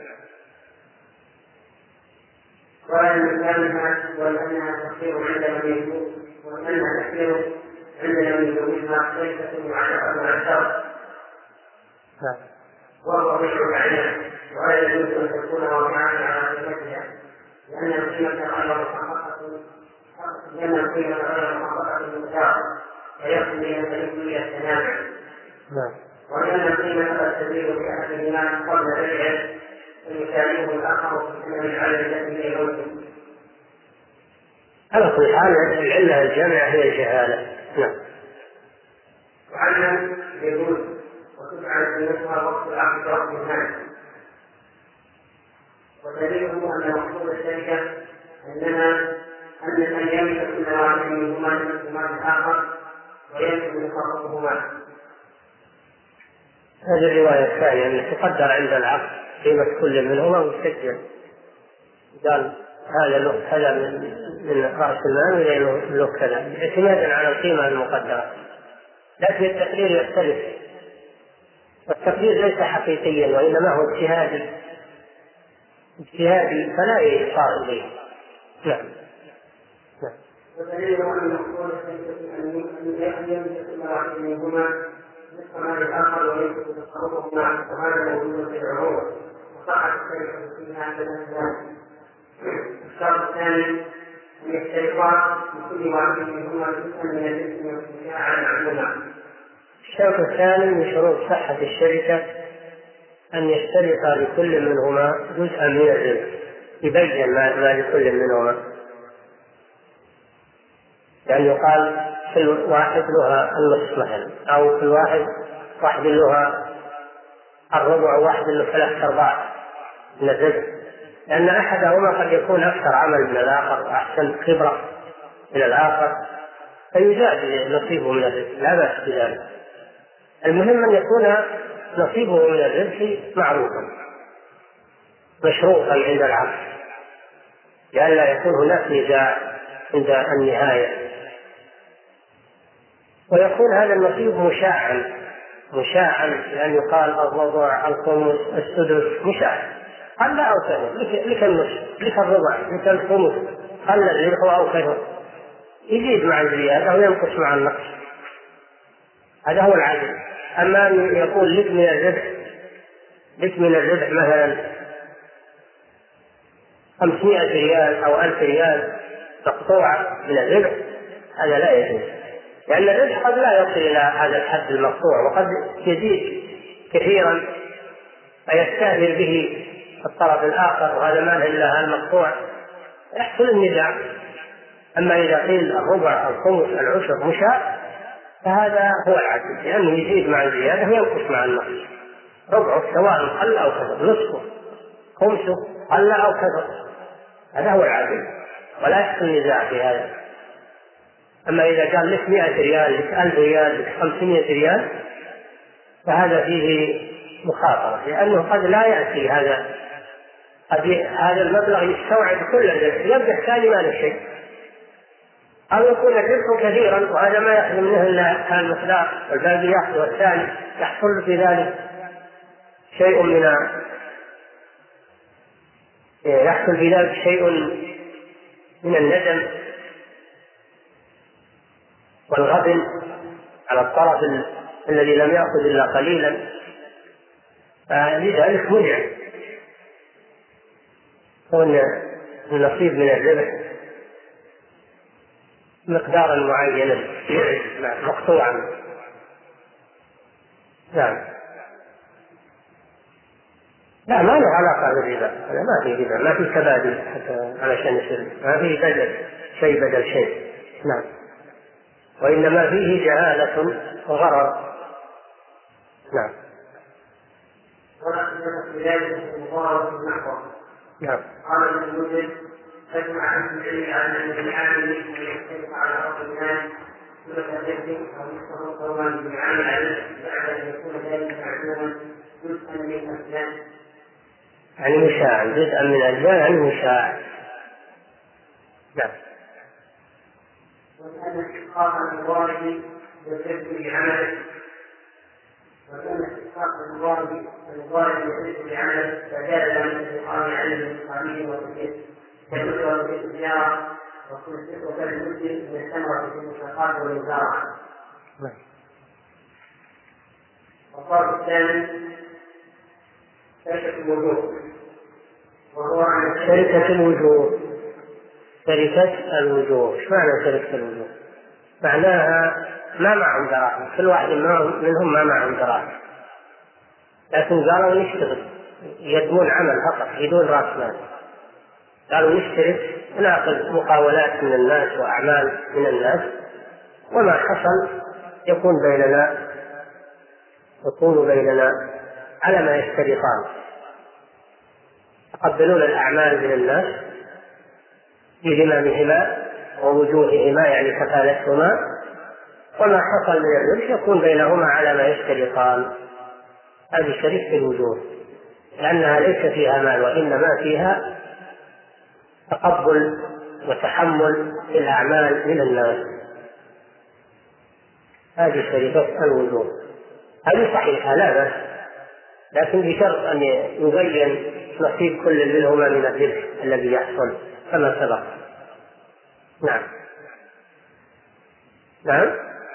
ولأنها تخير عند من يجوز وأنها تخير عند من يجوزها ليست معلقة مع الشرط وهو غير العلم، ولا يجوز أن تكون واقعا على قيمتها لأن القيمة غير محققة بالمساواة فيقضي أن تجري التنازع. وأن القيمة قد تزيد في أحدهما قبل بيعه فيساعده الآخر في ثمن العدد الذي هي يوجد. على كل حال العلة الجامعة هي الجهالة. نعم. وعلم يجوز وتفعل قيمتها وقت العقد وقت المال. ودليله أن مقصود الشركة أن يملك كل واحد منهما نفس مال الآخر ويملك مخاطبهما. هذه الرواية الثانية أن تقدر عند العقد قيمة كل منهما وتسجل، قال هذا من رأس المال له كذا اعتمادا على القيمة المقدرة. لكن التقدير يختلف، والتقدير ليس حقيقيا وإنما هو اجتهادي فلا يصار إليه. نعم. ودليل أن مقصود الشركة أن يملك كل واحد منهما نصف مال الآخر ويملك تصرفهما وهذا موجود في العروض وصحت الشركة فيها عند الأسلام. الشرط الثاني أن يشترطا لكل واحد منهما جزءا من الاسم والشجاعة معلومة. الشرط الثاني من شروط صحة الشركة أن يشترط لكل منهما جزءا من الربح، يبين ما لكل منهما، يعني يقال كل واحد لها النصف مثلا، أو كل واحد لها الربع وواحد له 3/4 من الربح، لأن أحدهما قد يكون أكثر عمل من الآخر وأحسن خبرة من الآخر فيزاد نصيبه من الربح، لا بأس بذلك. المهم أن يكون نصيبه من الربح معروفا مشروطا عند العقد، لئلا يكون هناك نزاع عند النهاية، ويكون هذا النصيب مشاعا لأن يقال الربع الخمس السدس مشاع، قل أو كثر، لك النصف لك الربع لك الخمس، قل الربح أو كثر، يزيد مع الزيادة أو ينقص مع النقص، هذا هو العدل. أما أن يقول لك من الربح مثلا 500 ريال أو 1000 ريال مقطوعة من الربح، هذا لا يجوز، لأن الربح قد لا يصل إلى هذا الحد المقطوع، وقد يزيد كثيرا فيستهبل به الطرف الآخر، وهذا ما له إلا المقطوع، يحصل النزاع. أما إذا قيل الربع الخمس العشر مشاع فهذا هو العدل، لأنه يزيد مع الزيادة وينقص مع النقص، ربعه سواء قل أو كثر، نصفه خمسه قل أو كثر، هذا هو العدل ولا يحصل نزاع في هذا. أما إذا قال لك 100 ريال لك 1000 ريال لك 500 ريال فهذا فيه مخاطرة، لأنه قد لا يأتي هذا المبلغ يستوعب كل الربح، يربح ثاني ما له شيء، أو يكون الربح كثيرا وهذا ما يحصل منه إلا هذا المقدار والباقي يحصل، والثاني يحصل في ذلك شيء من الندم والغبن على الطرف الذي لم يأخذ إلا قليلا، فلذلك منع كون النصيب من الربح مقدارا معينا مقطوعا. نعم. لا، ما له علاقة بالربا، هذا ما في ربا، ما في تبادل حتى علشان يصير، ما في بدل شيء. نعم. وإنما فيه جهالة وغرر. نعم. نعم. قال ابن المنذر: تجمع عن العلم على ان العامل يختلف على ارض الناس سوره الرزق او يصدر قوما بالعامل عليه بعد ان يكون ذلك معلوما جزءا من الاسلام. يعني مشاع، جزءا من الأجزاء يعني مشاع. نعم. وأن استحقاق المضارب يجب بعمله، وأن استحقاق المضارب يجب بعمله فجاز من الإقامة عليه الإقامين والتكليف كالأسرة في التجارة وكالمسلم من الثمرة في المشتقات والمزارعة. والطرف الثاني شركة الوجوه، وهو عن شركة الوجوه. شركة الوجوه، ايش معنى شركة الوجوه؟ معناها ما معهم دراهم، كل واحد منهم ما معهم دراهم، لكن قالوا نشتغل، يدمون عمل فقط بدون راس مال، قالوا نشترك ناخذ مقاولات من الناس وأعمال من الناس، وما حصل يكون بيننا على ما يشترطان، يقبلون الأعمال من الناس بهمامهما ووجوههما يعني كفالتهما، وما حصل من الربح يكون بينهما على ما يشترطان. هذه شركة الوجوه، لأنها ليس فيها مال وإنما فيها تقبل وتحمل الأعمال من الناس، هذه شركة الوجوه. هذه صحيحة لا بأس، لكن بشرط أن يبين نصيب كل منهما من الربح الذي يحصل كما سبق. نعم. نعم.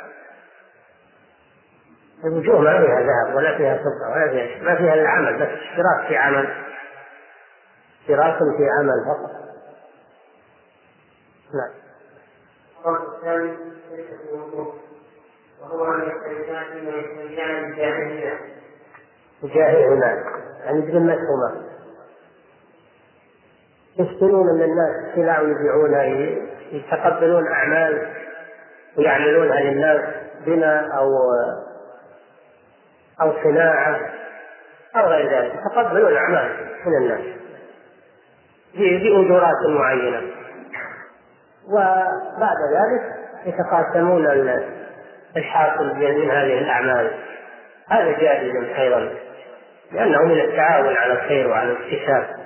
الوجوه ما فيها ذهب ولا فيها فضة ولا فيها، ما فيها العمل، بس اشتراك في عمل فقط. نعم. الفرق الثاني شركة الوقوف، وهو أن يشتركان فيما يشتركان بالجاهلية. الجاهلية يعني بذمتهما، يشترون من الناس سلع ويبيعونها، يتقبلون أعمال ويعملونها للناس بناء أو صناعة أو غير ذلك، يتقبلون أعمال من الناس بأجورات معينة، وبعد ذلك يتقاسمون الحاصل من هذه الأعمال. هذا جائز أيضا، لأنه من التعاون على الخير وعلى الاكتساب.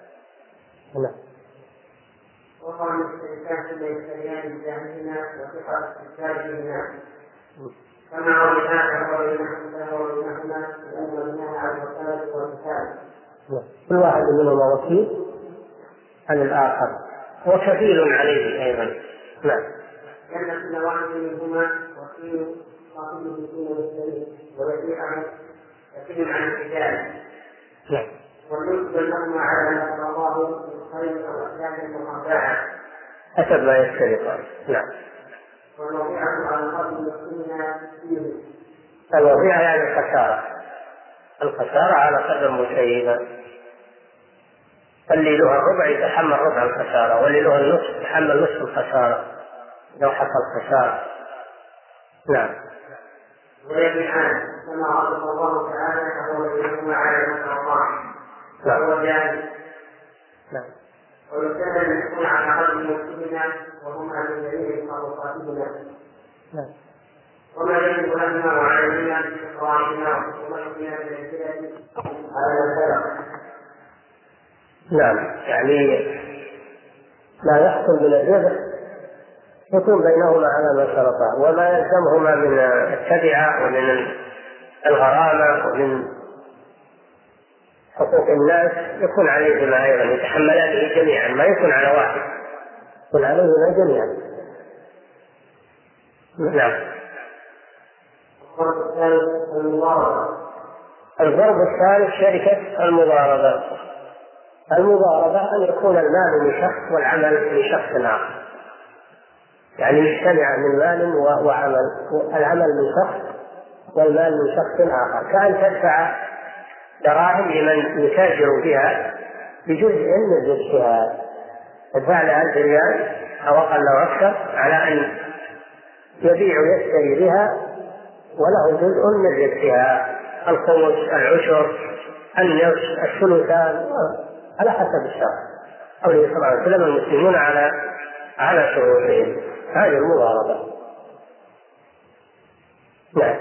وقال الشركات فيما يشتريان بالجاهلين وثقة استثمارهما، كما رويناها وبينهما لأن منها على الوكالة والكتاب. كل واحد منهما وكيل عن الآخر وكفيل عليه أيضا. نعم. لأن كل واحد منهما وكيل صاحبه فيما يشتريه ويبيعه يكيل عن الرجال. نعم. والملك بينهما على ما الله من خير وأحكام المخادعة حسب ما يشترطان. نعم. والوضيعة على الأرض المسلمين فيه. الوضيعة يعني الخسارة على قدر مسيبة، اللي له الربع يتحمل ربع الخسارة، واللي له النصف يتحمل نصف الخسارة لو حصل خسارة. نعم. ويبيعان كما عرف الله تعالى فهو بينهما على ما الله وهو جاهل. نعم. ويسأل أن يكون على قدر مسلمين وهما من جميع مخلوقاتهما. نعم. وما يجب لهما وعليهما في قواعدنا ومحكمنا من الكلاب على السلام. نعم، يعني لا يحصل من الربح يكون بينهما على ما شرطا، وما يلزمهما من التبعة ومن الغرامة ومن حقوق الناس يكون عليهما أيضا، يتحملانه جميعا، ما يكون على واحد، يكون عليهما جميعا. نعم. الضرب الثالث شركة المضاربة. المضاربة أن يكون المال من شخص والعمل من شخص آخر، يعني يجتمع من مال وعمل، العمل من شخص والمال من شخص آخر، كأن تدفع دراهم لمن يتاجر بها بجزء من ربحها، تدفع له 1000 ريال أو أقل أو أكثر على أن يبيع ويشتري بها وله جزء من ربحها، الخمس، العشر، النصف، الثلثان، على حسب الشرع. قوله صلى الله عليه وسلم المسلمون على شروطهم. هذه المضاربة. نعم.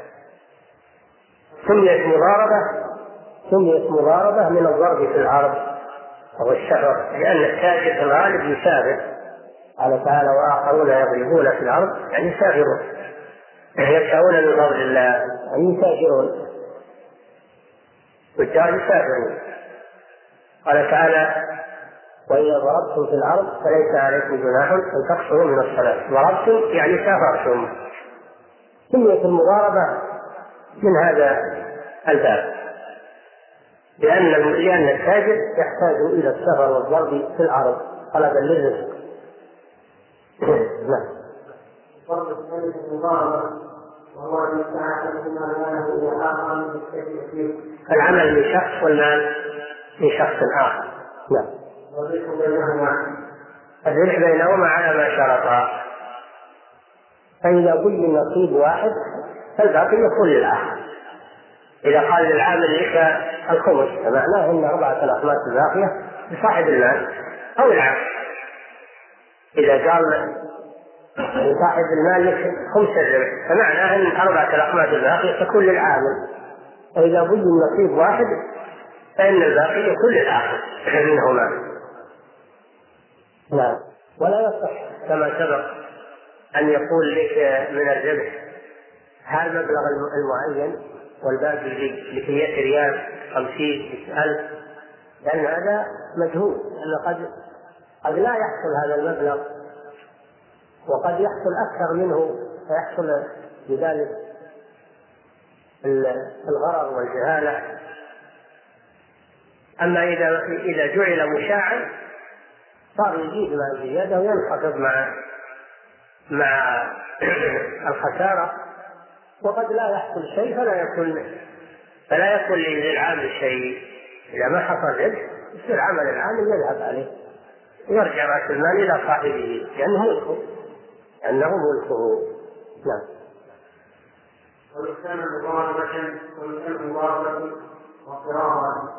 سميت مضاربة من الضرب في الأرض أو الشهر، لأن التاجر في الغالب يسافر، قال تعالى وآخرون يضربون في الأرض يعني يسافرون، يسعون من فضل الله، يعني يتاجرون، والتاجر يسافرون. قال تعالى وإذا ضربتم في الأرض فليس عليكم جناح أن تقصروا من الصلاة. ضربتم يعني سافرتم. سميت المضاربة من هذا الباب، لأن التاجر يحتاج إلى السفر والضرب في الأرض طلبا للرزق. نعم. الضرب الثالث المضاربة وهو أن يستعمل ماله إلى آخر بالتشريك. العمل من شخص والمال من شخص آخر. نعم. الربح بينهما على ما شرطا، فإذا قل نصيب واحد فالباقي يكون للآخر. إذا قال للعامل لك الخمس فمعناه أن 4 الأخماس الباقية لصاحب المال أو العامل. إذا قال لصاحب المال لك خمس الربح فمعناه أن 4 الأخماس الباقية تكون للعامل. وإذا قل النصيب واحد فإن الباقي يكون للآخر منهما. نعم. ولا يصح كما سبق أن يقول لك من الربح هذا المبلغ المعين والباقي لك 100 ريال 50,000، لأن هذا مجهول، لأن قد لا يحصل هذا المبلغ وقد يحصل أكثر منه، فيحصل بذلك الغرر والجهالة. أما إذا جعل مشاعا صار يجيب مال زيادة وينخفض مع الخسارة، وقد لا يحصل شيء فلا يكون للعامل شيء. إذا ما حصل ربح يصير عمل العامل يذهب عليه ويرجع رأس المال إلى صاحبه لأنه ملكه. نعم. ويسمى مضاربة ويسمى مضاربة وقرارا.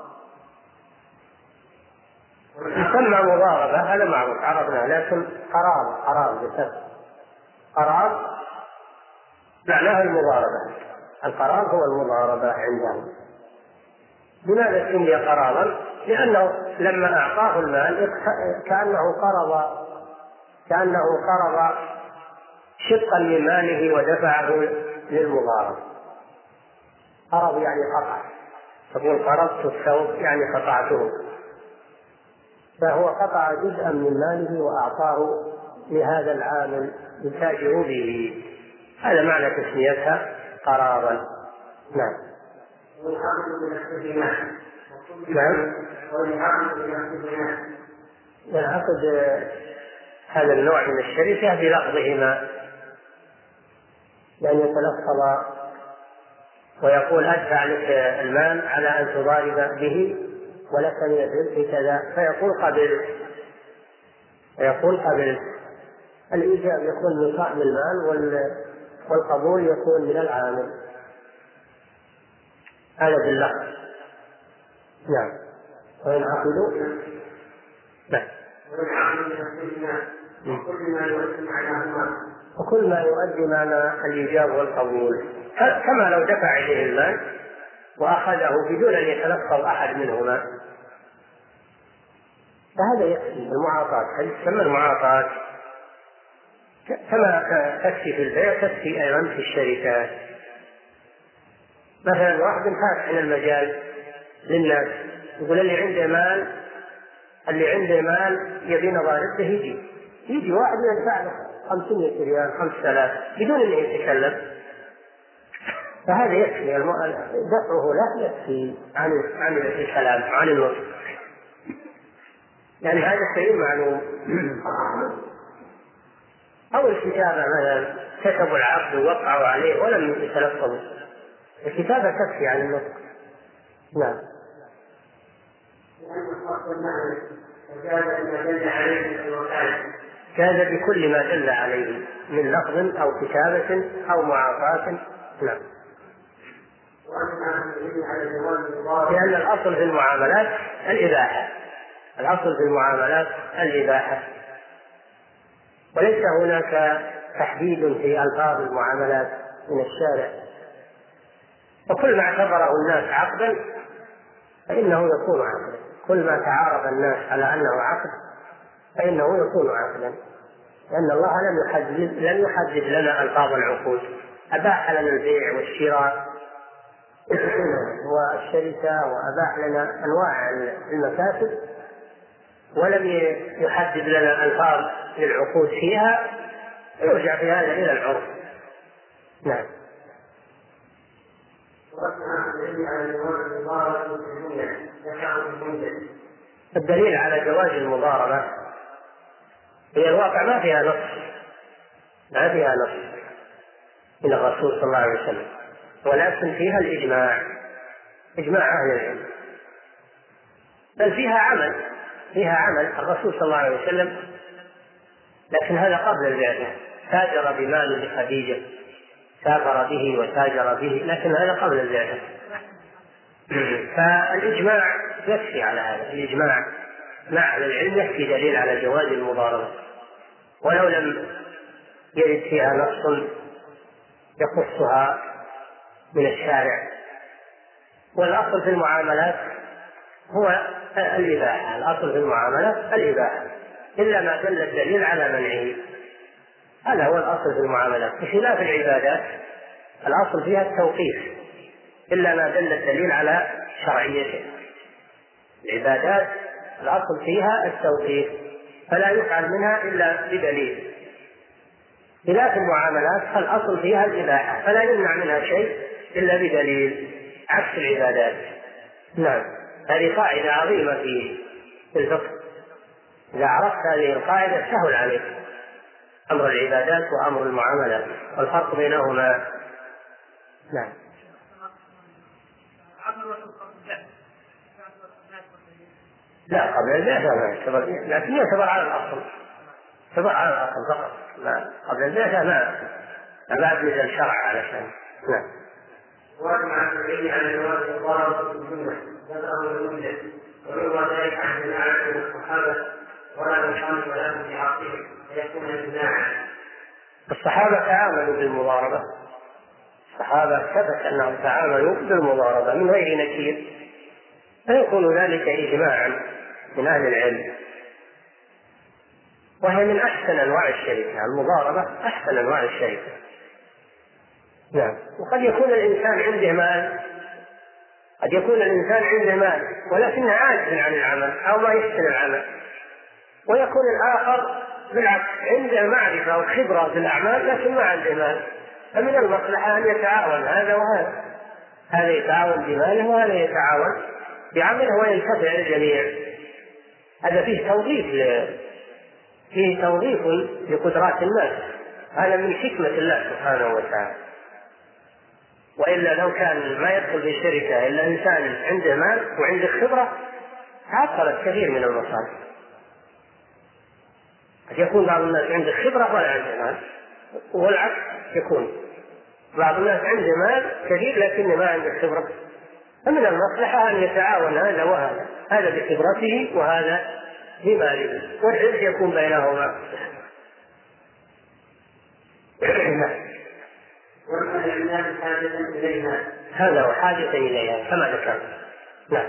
يسمى مضاربة هذا معروف عرفنا، لكن قرار بكسر قرار معناه المضاربة. القرار هو المضاربة عندهم. لماذا سمي قرارا؟ لأنه لما أعطاه المال كأنه قرض شقا من ماله ودفعه للمضاربة. قرض يعني قطع، تقول قرضت الثوب يعني قطعته، فهو قطع جزءا من ماله وأعطاه لهذا العامل يتاجر به. هذا معنى تسميتها قرارا. نعم. نعم. ينعقد هذا النوع من الشركة بلفظهما، لأن يتلفظ ويقول أدفع لك المال على أن تضارب به ولك من الربح كذا، فيقول قبل. الإيجاب يكون من صاحب المال والقبول يكون من العامل. هذا باللفظ. نعم. وينعقد. نعم. وكل ما يؤدي معنى الإيجاب والقبول، كما لو دفع إليه المال وأخذه بدون أن يتلفظ أحد منهما، فهذا يكفي. المعاطاة هل تسمى المعاطاة؟ كما تكفي في البيع تكفي أيضا في الشركات. مثلا واحد فاتح من المجال للناس، يقول اللي عنده مال يبي نضاربه، يجي واحد يدفع له 500 ريال 5000 بدون أن يتكلم، فهذا يكفي. دفعه لا يكفي عن الكلام عن النص، يعني هذا شيء معلوم. أو الكتابة مثلا كتبوا العقد ووقعوا عليه ولم يتلفظوا، الكتابة تكفي عن النص. نعم. جاز بكل ما دل عليه من لفظ أو كتابة أو معاطاة. نعم. لأن الأصل في المعاملات الإباحة، وليس هناك تحديد في ألفاظ المعاملات من الشارع، وكل ما اعتبره الناس عقدا فإنه يكون عقدا. كل ما تعارف الناس على أنه عقد فإنه يكون عقدا، لأن الله لم يحدد لنا ألفاظ العقود. أباح لنا البيع والشراء والشركة، وأباح لنا أنواع المكاسب، ولم يحدد لنا ألفاظ للعقود فيها، يرجع في هذا إلى العرف. نعم. الدليل على جواز المضاربة هي الواقع ما فيها نص من الرسول صلى الله عليه وسلم، ولكن فيها إجماع أهل العلم، بل فيها عمل الرسول صلى الله عليه وسلم، لكن هذا قبل البعثة. تاجر بمال لخديجة، سافر به وتاجر به، لكن هذا قبل البعثة. فالإجماع يكفي على هذا، الإجماع مع العلم يكفي دليل على جواز المضاربة، ولو لم يرد فيها نص يخصها من الشارع. والأصل في المعاملات هو الإباحة، إلا ما دل الدليل على منعه. هذا هو الأصل في المعاملات، بخلاف العبادات الأصل فيها التوقيف إلا ما دل الدليل على شرعيته. العبادات الأصل فيها التوقيف، فلا يفعل منها إلا بدليل. خلاف المعاملات فالأصل فيها الإباحة، فلا يمنع منها شيء إلا بدليل، عكس العبادات. نعم. هذه قاعدة عظيمة في الفقه. إذا عرفت هذه القاعدة سهل عليك أمر العبادات وأمر المعاملات والفرق بينهما. نعم. لا قبل البيع ما يعتبر، لكن يعتبر على الأصل، يعتبر على الأصل فقط. لا قبل البيع ما بعد من الشرع علشان. نعم. وأجمع العلم على جواز الضرر في الجملة ذكره الجملة ويروى ذلك عن جماعة من الصحابة ولا يحمل ولا في عقله فيكون إجماعا. الصحابة تعاملوا بالمضاربة، الصحابة ثبت أنهم تعاملوا بالمضاربة من غير نكير، فيكون ذلك إجماعا من أهل العلم، وهي من أحسن أنواع الشركة، المضاربة أحسن أنواع الشركة. نعم. وقد يكون الإنسان عنده مال، قد يكون الإنسان عنده مال ولكنه عاجز عن العمل أو ما يحسن العمل، ويكون الآخر بالعكس عنده معرفة وخبرة في الأعمال لكن ما عنده مال، فمن المصلحة أن يتعاون هذا وهذا، هذا يتعاون بماله وهذا يتعاون بعمله وينتفع الجميع. هذا فيه توظيف لقدرات الناس، هذا من حكمة الله سبحانه وتعالى. وإلا لو كان ما يدخل في الشركة إلا إنسان عنده مال وعنده خبرة تعطلت كثير من المصالح. قد يكون بعض الناس عنده خبرة ولا عنده مال، والعكس يكون بعض الناس عنده مال كثير لكنه ما عنده خبرة، فمن المصلحة أن يتعاون هذا وهذا، هذا بخبرته وهذا بماله، والرزق يكون بينهما. هذا هو حاجة إليها كما ذكرت. نعم.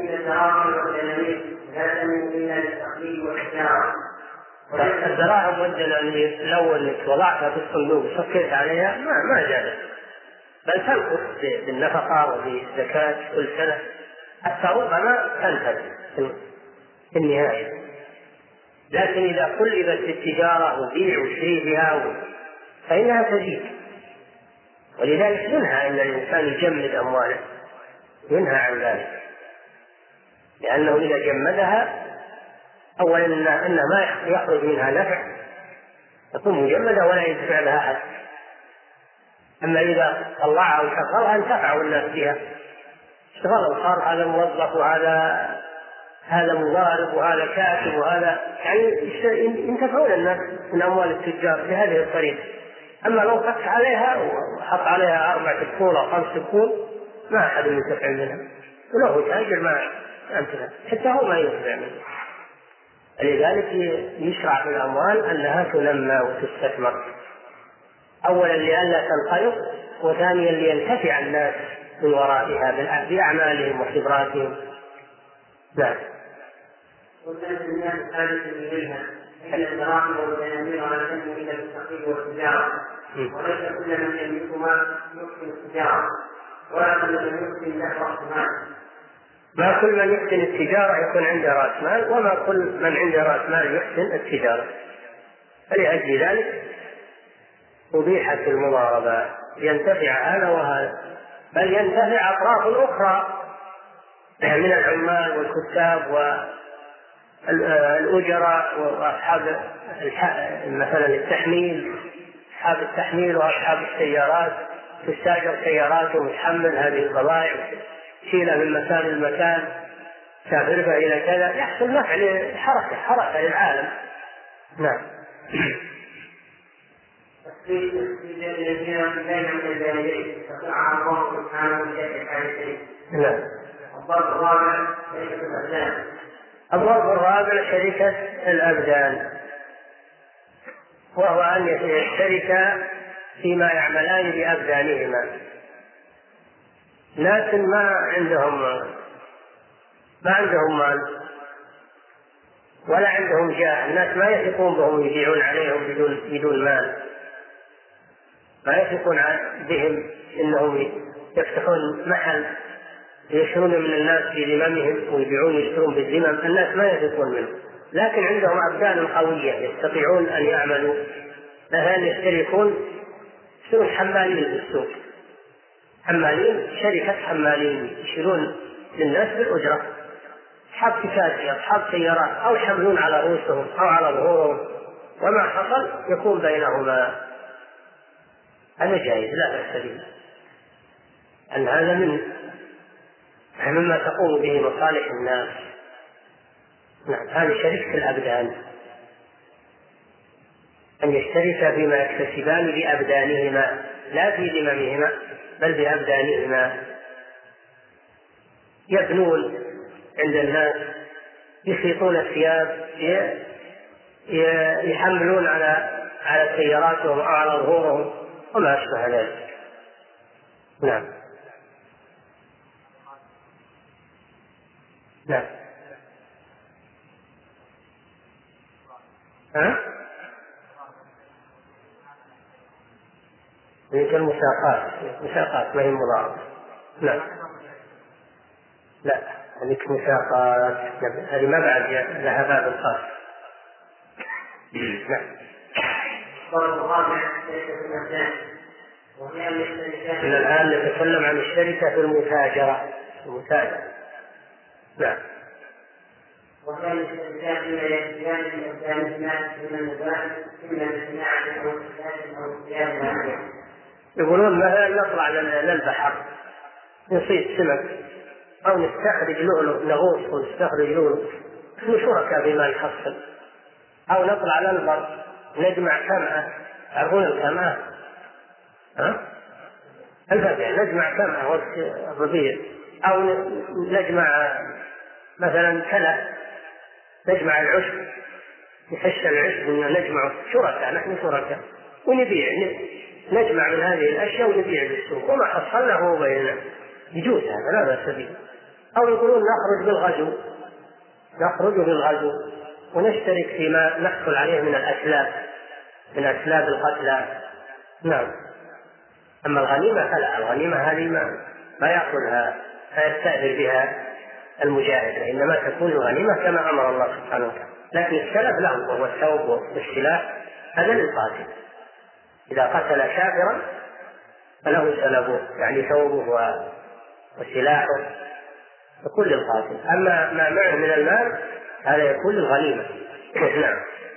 الدراهم والدنانير لو أنك وضعتها في الصندوق وسكرت عليها ما جازت، بل تنقص بالنفقة وبالزكاة كل سنة حتى ربما تنفذ في النهاية. لكن إذا قلبت التجارة وبيع وشري بها فإنها تزيد، ولذلك ينهى أن الإنسان يجمد أمواله، ينهى عن ذلك، لأنه إذا جمدها أولا أنه ما يخرج منها نفع، تكون مجمدة ولا ينتفع بها أحد. أما إذا طلعها وشغلها انتفع الناس بها، اشتغل وصار هذا موظف هذا مضارب وهذا كاتب وهذا، يعني ينتفعون الناس من أموال التجار بهذه الطريقة. أما لو فتح عليها وحط عليها 4 دكون أو 5 دكون ما أحد ينتفع منها، وله تاجر ما ينتفع، حتى هو ما ينتفع منها. لذلك يشرع في الأموال أنها تنمى وتستثمر، أولا لئلا تنقرض، وثانيا لينتفع الناس من ورائها بأعمالهم وخبراتهم. نعم. وكانت الناس حاجة إليها إلا الدراهم والدنانير على العلم إلى التقي والتجارة، وليس كل من يملكها يحسن التجارة، ولا كل من يحسن له رأس مال. ما كل من يحسن التجارة يكون عنده رأس مال، وما كل من عنده رأس مال يحسن التجارة. فلأجل ذلك أبيحت المضاربة، ينتفع هذا وهذا، بل ينتفع أطراف أخرى من العمال والكتاب والأجراء وأصحاب مثلا التحميل، أصحاب التحميل وأصحاب السيارات، تستاجر سيارات وتحمل هذه البضائع تشيلها من مكان لمكان، تسافرها إلى كذا، يحصل نفع حركة للعالم. نعم. نعم. الضرب الرابع شركة الأبدان، وهو أن يشتركا فيما يعملان بأبدانهما. ناس ما عندهم مال ولا عندهم جاه، الناس ما يثقون بهم يبيعون عليهم بدون مال، ما يثقون بهم إنهم يفتحون محل يشترون من الناس بذممهم ويبيعون يشترون بالذمم، الناس ما يثقون منه، لكن عندهم أبدان قوية يستطيعون أن يعملوا، مثلا يشتركون حمالين في السوق، حمالين، شركة حمالين يشيلون للناس بالأجرة، أصحاب تكاسي، أصحاب سيارات، أو يحملون على رؤوسهم أو على ظهورهم، وما حصل يكون بينهما، هذا جائز لا بأس به، أن هذا مما تقوم به مصالح الناس. نعم، هذه شركة الأبدان، أن يشترك فيما يكتسبان بأبدانهما لا في ذممهما بل بأبدانهما. يبنون عند الناس، يخيطون الثياب، يحملون على سياراتهم أو على ظهورهم وما أشبه ذلك. نعم. نعم. ذيك المساقات ما هي مضاربة. نعم. لا، هذيك مساقات، هذه ما بعد لها باب الخاص. نعم. إن الآن نتكلم عن الشركة في المتاجرة. نعم. وكان الاستنتاج بما يجريان من أبدان الناس من المباح إما بصناعة أو اقتصاد أو اختيار. يقولون مثلا نطلع للبحر نصيد سمك أو نستخرج لؤلؤ، نغوص ونستخرج لؤلؤ، نحن شركاء بما يحصل. أو نطلع للبر نجمع كمأة، تعرفون الكمأة؟ الفجع، نجمع كمأة وقت الربيع، أو نجمع مثلا كلى، نجمع العشب، نحش العشب ونجمعه، شركاء، نحن شركاء، ونبيع، نجمع من هذه الأشياء ونبيع بالسوق، وما حصلنا هو بيننا، يجوز هذا لا بأس به. أو يقولون نخرج بالغزو ونشترك فيما نحصل عليه من أسلاب القتلى. نعم. أما الغنيمة فلا، الغنيمة هذه ما يأخذها فيستأثر بها المجاهد، إنما تكون الغنيمة كما أمر الله سبحانه وتعالى. لكن السلب له، وهو الثوب والسلاح، هذا للقاتل. إذا قتل كافرا فله سلبه، يعني ثوبه وسلاحه، يكون للقاتل. أما ما معه من المال هذا يكون للغنيمة. نعم.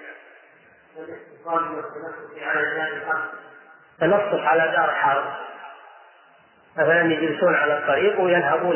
تنصف على دار حرب، مثلا يجلسون على الطريق وينهبون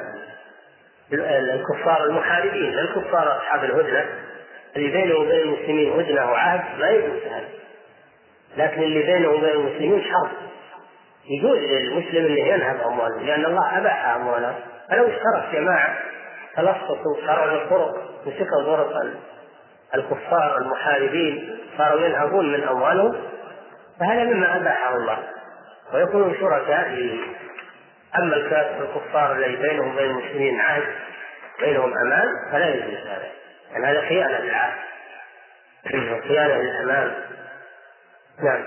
الكفار المحاربين، الكفار أصحاب الهدنة اللي بينه وبين المسلمين هدنة وعهد لا يجوز هذا، لكن اللي بينه وبين المسلمين حرب يجوز للمسلم اللي ينهب أمواله، لأن الله أباح أمواله. فلو اشترك جماعة تلصقوا خرجوا الطرق، مسكوا طرق الكفار المحاربين صاروا ينهبون من أموالهم، فهذا مما أباحه الله ويكونوا شركاء فيه. أما الكفار الذي بينهم وبين المسلمين عهد، بينهم أمان، فلا يجوز هذا، يعني هذا خيانة للعهد وخيانة للأمان. نعم.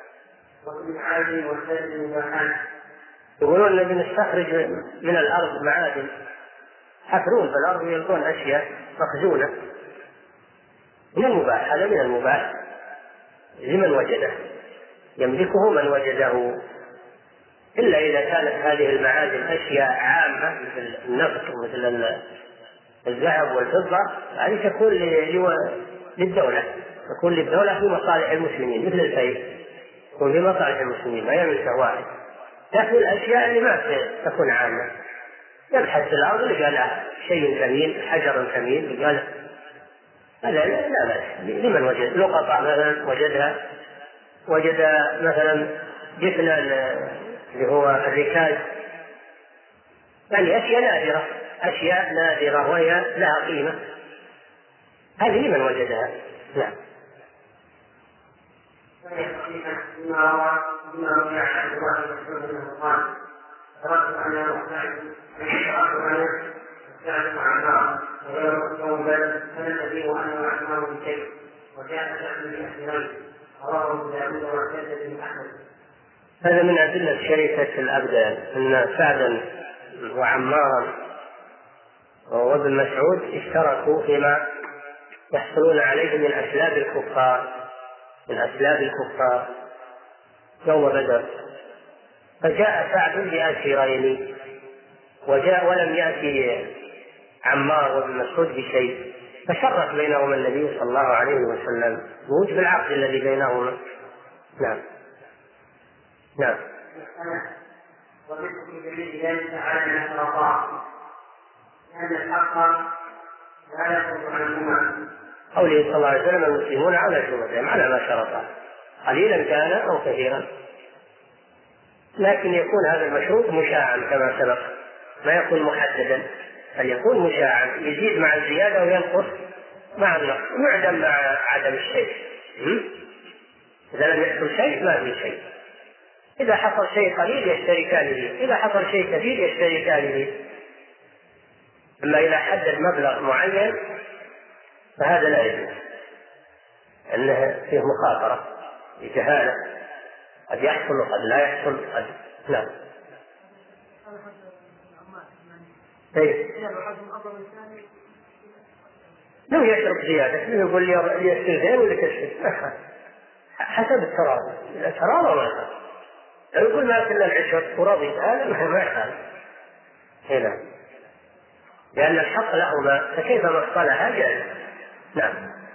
يقولون أن نستخرج من الأرض معادن، حفرون في الأرض ويلقون أشياء مخزونة من المباح، هذا من المباح لمن وجده، يملكه من وجده، إلا إذا كانت هذه المعادن أشياء عامة مثل النفط ومثل الذهب والفضة، هذه تكون للدولة، تكون للدولة في مصالح المسلمين، مثل الفيء يكون في مصالح المسلمين ما يملكه واحد. لكن الأشياء اللي ما تكون عامة، يبحث في الأرض لقى شيء ثمين، حجر ثمين، قال هذا لا بأس لمن وجد. لقطة مثلا وجد مثلا جفن اللي هو الركاز، يعني أشياء نادرة وهي لها قيمة، هذه لمن وجدها. نعم. هذا من أدلة شركة الأبدان أن سعدا وعمارا وابن مسعود اشتركوا فيما يحصلون عليه من أسلاب الكفار يوم بدر. فجاء سعد بأسيرين وجاء ولم يأتي عمار وابن مسعود بشيء، فشرف بينهما النبي صلى الله عليه وسلم بوجب العقد الذي بينهما. نعم. نعم. ومثل في جميع ذلك على الأخطاء لأن الحق لا يخرج عنهما. قوله صلى الله عليه وسلم المسلمون على شروطهم على ما شرطا قليلا كان أو كثيرا، لكن يكون هذا المشروط مشاعا كما سبق، ما يكون محددا، بل يكون مشاعا يزيد مع الزيادة وينقص مع النقص، يعدم مع عدم الشيء. إذا لم يحصل شيء ما في شيء، إذا حصل شيء قليل يشتركان به، إذا حصل شيء كثير يشتركان به. أما إذا حدد مبلغ معين فهذا لا يجوز، أنه فيه مخاطرة بجهالة، قد يحصل وقد لا يحصل قد. نعم. لو يشرب زيادة يقول لي الثلثين ولا كشف حسب التراضي، إذا تراضى ما يخالف، لو يقول ما كل العشر ورضي هذا ما يخالف هنا، لأن الحق لهما فكيف ما اصطلحا جائز. نعم.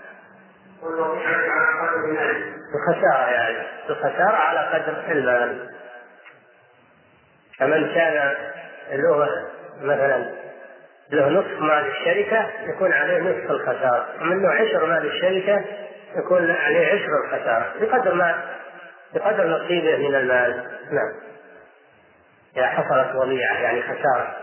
الخسارة يعني الخسارة على قدر المال، فمن كان له مثلا له نصف مال الشركة يكون عليه نصف الخسارة، ومن له عشر مال الشركة يكون عليه عشر الخسارة بقدر نصيبه من المال. نعم. إذا حصلت وضيعة يعني خسارة.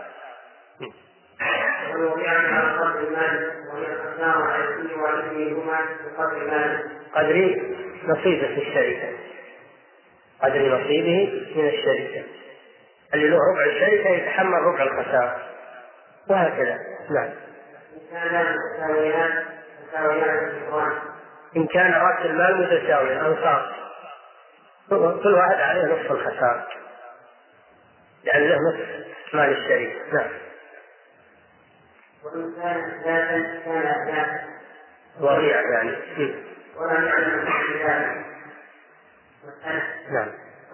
قدر نصيبه في الشركة، قدر نصيبه من الشركة، اللي له ربع الشركة يتحمل ربع الخسارة وهكذا. نعم. إن كان رأس المال متساويا أنصاف كل واحد عليه نصف الخسارة لأن له نصف مال الشركة. نعم. وضيع يعني. نعم.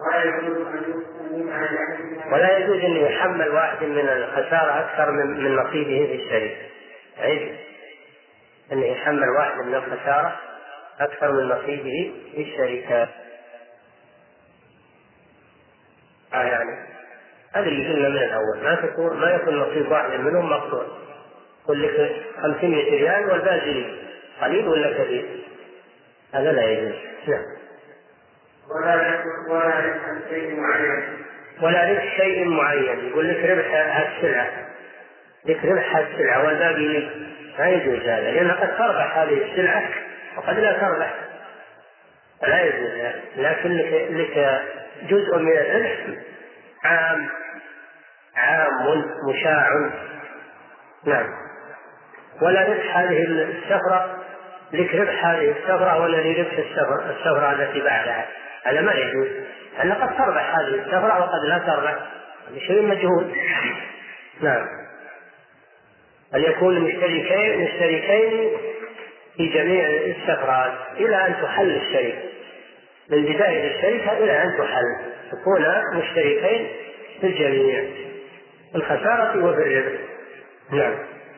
ولا يجوز أن يحمل واحد من الخسارة أكثر من نصيبه في الشركة، عيب أن يحمل واحد من الخسارة أكثر من نصيبه في الشركة. يعني هذا اللي قلنا من الأول، ما يكون نصيب واحد منهم مقطوع، قل لك 500 ريال والباقي قليل ولا كثير، هذا لا يجوز. نعم. ولا ربح شيء معين، يقول لك ربح هالسلعة، لك ربح هالسلعة والباقي لي، ما يجوز هذا، لأن قد تربح هذه السلعة وقد لا تربح، لا يجوز هذا. لكن لك جزء من الربح عام مشاع. نعم. ولا ربح هذه السفرة، لك ربح هذه السفرة ولا لربح السفرة التي بعدها، هذا ما يجوز، لأن قد تربح هذه السفرة وقد لا تربح، هذا شيء مجهول. نعم. أن يكون مشتركين في جميع السفرات إلى أن تحل الشركة، من بداية الشركة إلى أن تحل تكون مشتركين في الجميع، في الخسارة وفي الربح. نعم.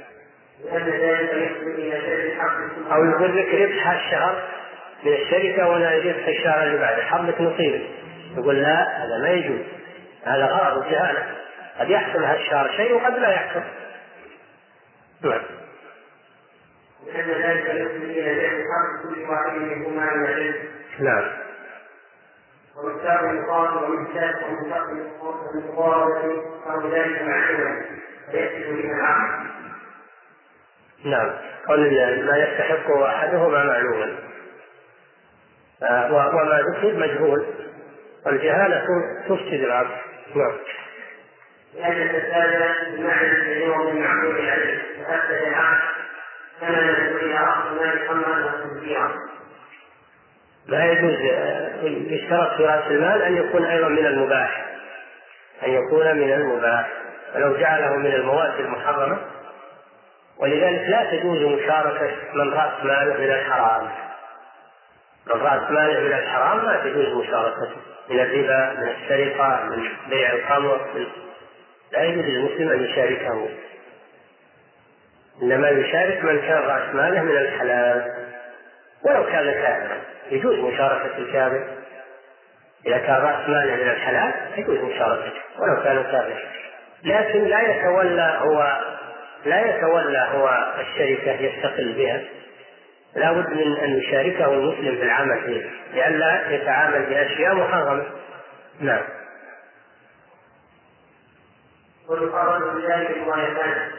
أو يقول لك ربح الشهر من الشركة ولا ربح الشهر اللي بعده، حرمك نصيبك، يقول لا هذا ما يجوز، هذا غرض وجهالة، قد يحصل هالشهر شيء وقد لا يحصل. نعم. نعم. ومختار القاضي ومثال ومقارنة أو ذلك معلومة فيأتي من العقل. نعم. قول ما يستحق أحدهما معلوما وما ذكر مجهول، والجهالة تفسد العقل. نعم. لأن الفساد بمعنى اليوم من معلوم العلم وأفسد العقل كما يقول إلى أصل ما يسمى التصديق. لا يجوز يشترط في رأس المال أن يكون أيضا من المباح، ولو جعله من المواد المحرمة، ولذلك لا تجوز مشاركة من رأس ماله من الحرام، ما تجوز مشاركته، من الربا، من السرقة، من بيع الخمر، لا يجوز للمسلم أن يشاركه. إنما يشارك من كان رأس ماله من الحلال ولو كان كافرا، يجوز مشاركة الكافر إذا كان رأس ماله من الحلال يجوز مشاركته ولو كان كافرا، لكن لا يتولى هو الشركة يستقل بها، لا بد من أن يشاركه المسلم في العمل فيه لئلا يتعامل بأشياء محرمة. نعم. ويقال بذلك الروايتان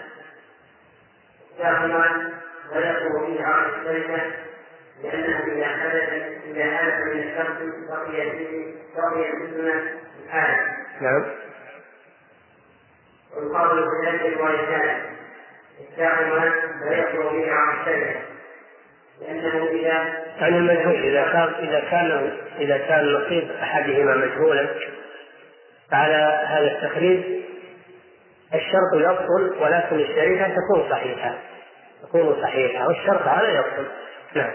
إحداهما لا يكون فيه عقد الشركة لأنه إذا حدث من الشرط بقي الإثم الحالة. نعم. ويقال بذلك الروايتان إحداهما لا يكون فيه عقد الشركة لأنه عن المجهول إذا كان نصيب أحدهما مجهولا فعلى هذا التخريج الشرط يبطل ولكن الشريكة تكون صحيحة والشرط هذا يبطل. نعم.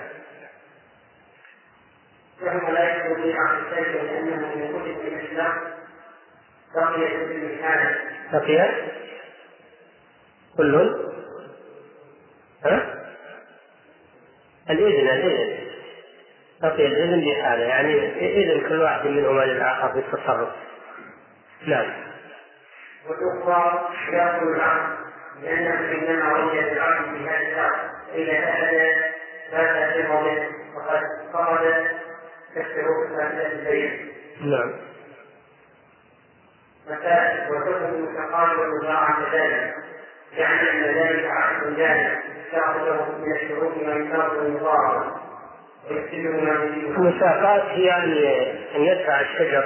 لا يكون في عقد الشركة لأنه يكون في الإسلام بقي الإسلام بقي كل الإذن بقي الإذن بحاله، يعني إذن كل واحد منهما للآخر في التصرف. نعم. والأخرى يأخذ العقد لأنه إنما وجد العقد في هذا الشرط إذا أحد لا تأثير منه وقد فرض كالشروط ثلاثة البيع. نعم. مثال وحكم المتقارب والمضاعف كذلك، يعني أن ذلك عقد جاري تأخذه من الشروط ما يشترط المضاعف ويكتبه ما يريده. المساقات هي أن يدفع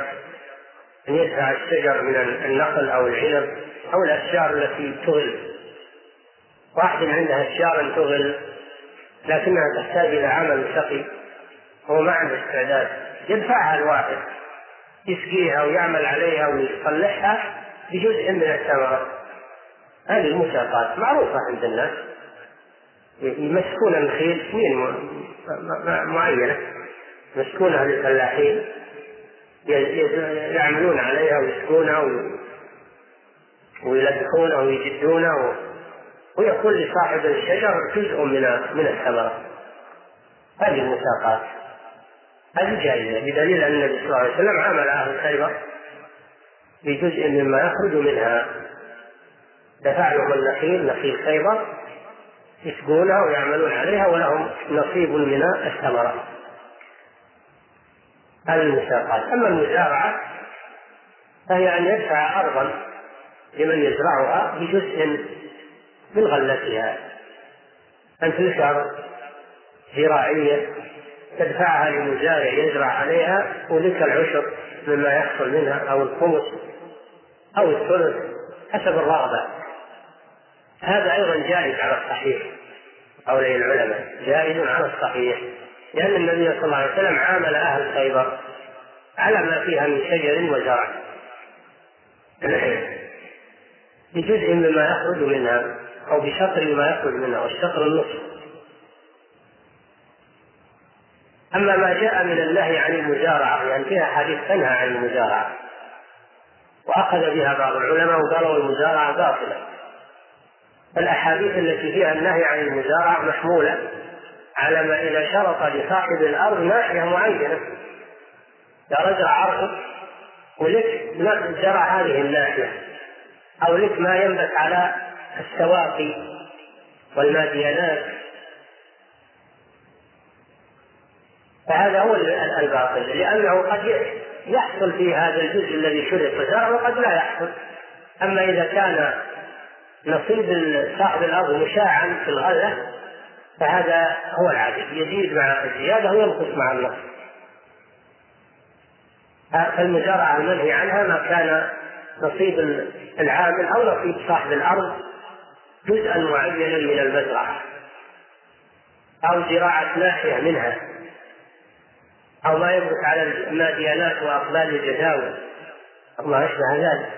الشجر من النخل أو العنب أو الأشجار التي تغل. واحد عندها أشجار تغل لكنها تحتاج إلى عمل شقي، هو ما عنده استعداد، يدفعها الواحد يسقيها ويعمل عليها ويصلحها بجزء من الثمرة. هذه المساقات معروفة عند الناس، يمسكون النخيل سنين معينة، يمسكونها للفلاحين يعملون عليها ويسقونها ويلدخونها ويجدونها ويكون لصاحب الشجر جزء من الثمرة. هذه المساقات هذه جائزة بدليل أن النبي صلى الله عليه وسلم عامل أهل خيبر بجزء مما يخرج منها، دفع لهم نخيل خيبر يسقونها ويعملون عليها ولهم نصيب من الثمرة. هذه المساقات. أما المزارعة فهي أن يدفع أرضا لمن يزرعها بجزء من غلتها، أن تنشر زراعية تدفعها لمزارع يزرع عليها ولك العشر مما يحصل منها أو الخمس أو الثلث حسب الرغبة. هذا أيضا جائز على الصحيح، قولي العلماء جائز على الصحيح، لأن النبي صلى الله عليه وسلم عامل أهل خيبر على ما فيها من شجر وزرع بجزء مما يخرج منها أو بشطر ما يخرج منها، والشطر النصف. أما ما جاء من النهي عن المزارعة يعني فيها حديث تنهى عن المزارعة وأخذ بها بعض العلماء وقالوا المزارعة باطلة. الأحاديث التي فيها النهي عن المزارعة محمولة على ما إذا شرط لصاحب الأرض ناحية معينة، إذا رزع أرض ولك زرع هذه الناحية أو لك ما ينبت على السواقي والماديانات، فهذا هو الباطل، لأنه قد يحصل في هذا الجزء الذي شرط الزرع وقد لا يحصل. أما إذا كان نصيب صاحب الأرض مشاعا في الغلة فهذا هو العادل، يزيد مع الزيادة وينقص مع النقص. فالمزارعة المنهي عنها ما كان نصيب العامل أو نصيب صاحب الأرض جزءا معينا من المزرعة أو زراعة ناحية منها أو ما ينبت على الماديانات وأقبال الجداول أو ما أشبه ذلك.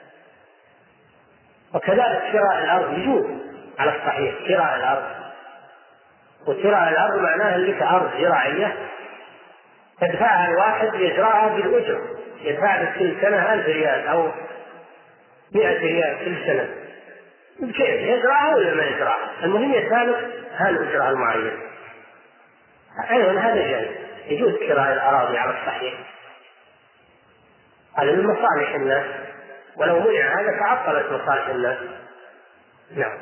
وكذلك شراء الأرض يجوز على الصحيح، شراء الأرض، وشراء الأرض معناه لك أرض زراعية تدفعها الواحد يزرعها بالأجر، يدفع لك كل سنة 1000 ريال أو 100 ريال كل سنة كيف يزرعها ولا ما يزرعها؟ المهم يسالك هل أجرها المعين. أيضا هذا جائز، يجوز كراء الأراضي على الصحيح، هذا من مصالح الناس، ولو منع هذا تعطلت مصالح الناس. نعم.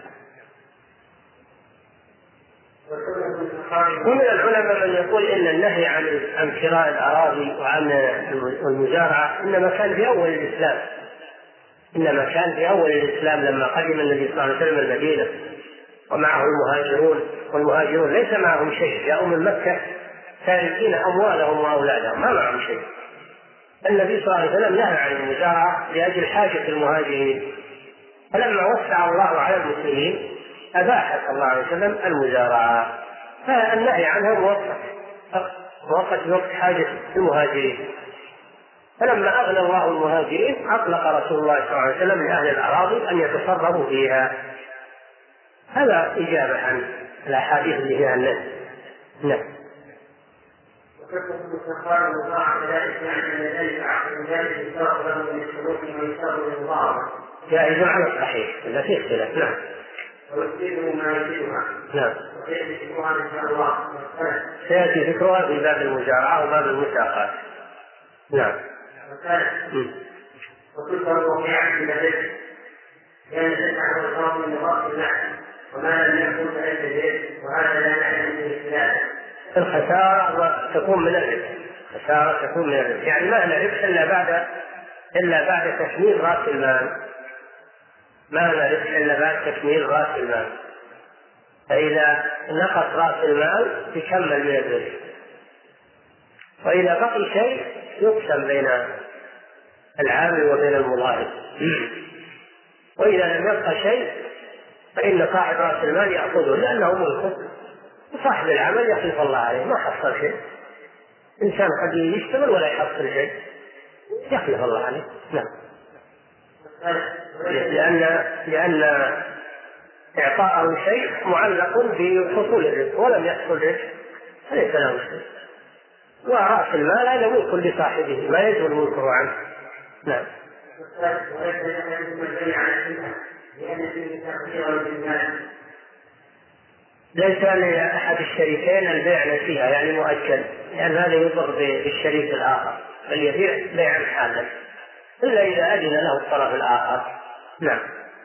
ومن العلماء من يقول إن النهي عن كراء الأراضي وعن المزارعة إنما كان في أول الإسلام، لما قدم النبي صلى الله عليه وسلم المدينة ومعه المهاجرون، والمهاجرون ليس معهم شيء، جاءوا من مكة تاركين أموالهم وأولادهم، ما معهم شيء. النبي صلى الله عليه وسلم نهى عن المزارعة لأجل حاجة المهاجرين، فلما وسع الله على المسلمين أباح صلى الله عليه وسلم المزارعة، فالنهي عنها مؤقت بوقت حاجة المهاجرين. فلما أغنى الله المهاجرين أطلق رسول الله صلى الله عليه وسلم لأهل الأراضي أن يتصرفوا فيها. هذا إجابة عن الأحاديث اللي فيها النهي. نعم. جائز على الصحيح إذا في اختلاف. نعم. نعم. سيأتي ذكرها في باب المزارعة وباب المساقات. نعم. وكل الواقعات من الرزق كان تسعى الخاطر من رأس النحل وما لم يكن فليس الرزق، وهذا لا نعلم من الخلاف. الخسارة تكون من الربح، يعني ما لنا ربح إلا بعد تكميل رأس المال، فإذا نقص رأس المال يكمل من الربح، وإذا بقي شيء يقسم بين العامل وبين المضارب، وإذا لم يبقى شيء فإن صاحب رأس المال يأخذه لأنه ملكه، وصاحب العمل يخلف الله عليه، ما حصل شيء. إنسان قد يشتغل ولا يحصل شيء، يخلف الله عليه. نعم. لأن إعطاءه شيء معلق بحصول الرزق، ولم يحصل رزق فليس له شيء، ورأس المال هذا ملك لصاحبه ما يزول ملكه عنه. نعم. ليس لأحد الشريكين البيع نسيئة يعني مؤجل، لأن هذا يضر بالشريك الآخر، بل يبيع بيعا حالا إلا إذا أذن له الطرف الآخر. نعم.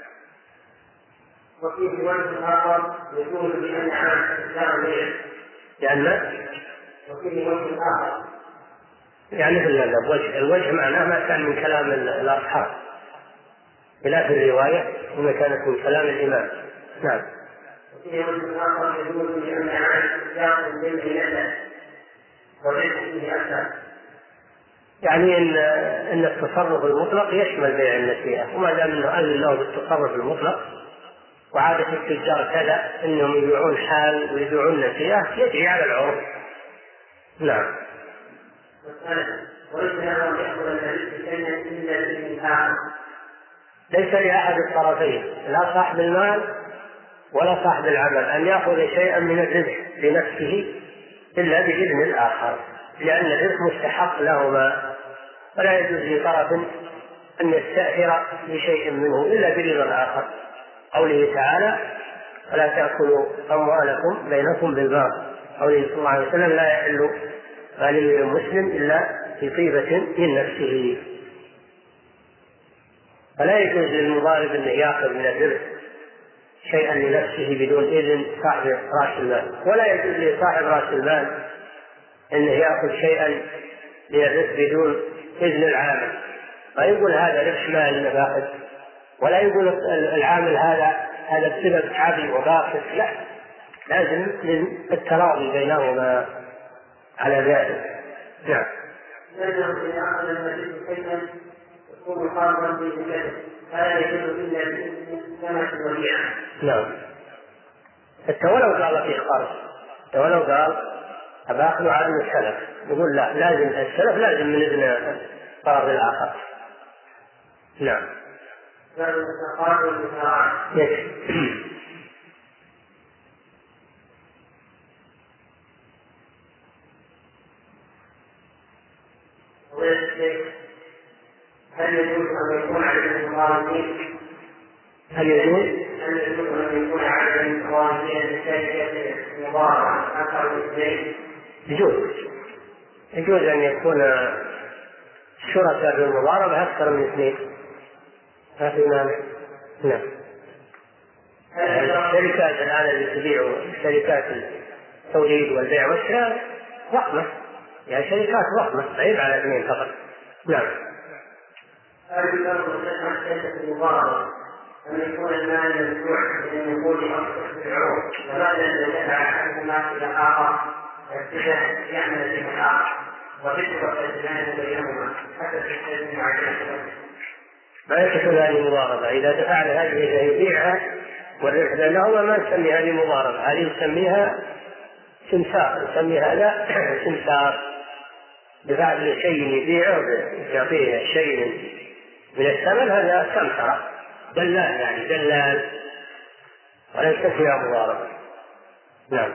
وفيه وجه آخر يقول بأن الإسلام وفيه وجه آخر يعني في الوجه معناه ما كان من كلام الأصحاب، خلاف الرواية وما كانت من كلام الإمام. نعم. وفيه وجه آخر يقول بأن الإسلام بالبناء ورزقه أكثر، يعني إن التصرف المطلق يشمل بيع النسيئة، وما دام أنه أذن له بالتصرف المطلق، وعادة التجار كذا إنهم يبيعون حال ويبيعون نسيئة، يجري على العرف. نعم. ليس لأحد الطرفين، لا صاحب المال ولا صاحب العمل، أن يأخذ شيئا من الربح لنفسه إلا بإذن الآخر، لأن الربح مستحق لهما، فلا يجوز لطرف أن يستأثر بشيء منه إلا برضا الآخر. قوله تعالى: ولا تأكلوا أموالكم بينكم بالباطل. قوله صلى الله عليه وسلم: لا يحل مال المسلم إلا في طيبة من نفسه. فلا يجوز للمضارب أن يأخذ من الربح شيئا لنفسه بدون إذن صاحب رأس المال، ولا يجوز لصاحب رأس المال أنه يأخذ شيئا من الربح بدون إذن العامل، لا يقول هذا ربح مال نباخذ، ولا يقول العامل هذا بسبب تعبي وباخذ، لا، لازم التراضي بينهما على ذلك. نعم. يكون قارضا بالجسد فلا يجوز الا بسنه وديعه. نعم. حتى ولو قال فيه قرض، ولو قال أباخذ على السلف، يقول لا، لازم السلف لازم من إذن الطرف الآخر. نعم. هل يجوز أن يكون على المضاربين؟ هل يجوز المضاربة أكثر من اثنين؟ يجوز أن يكون الشركاء بالمضاربة أكثر من اثنين، ما في مانع. نعم. الشركات الآن اللي تبيع، شركات التوليد والبيع والشراء ضخمة، يعني شركات ضخمة تعيب على اثنين فقط. نعم. المضاربة أن يكون المال ممنوع من الوقود أو العروض، فبعد أن يدفع عنهما إلى آخر يعمل به الآخر وتكبر الإنسان بينهما حتى تستلزم عجلته. ما يكون هذه مضاربة، إذا دفع له هذه يبيعها والربح بينهما ما نسمي هذه مضاربة، هذه نسميها سمسار، نسمي هذا سمسار. دفع له شيء يبيعه يعطيه شيء من الثمن، هذا سمسرة، دلال يعني دلال، ولا نسميها مضاربة. نعم.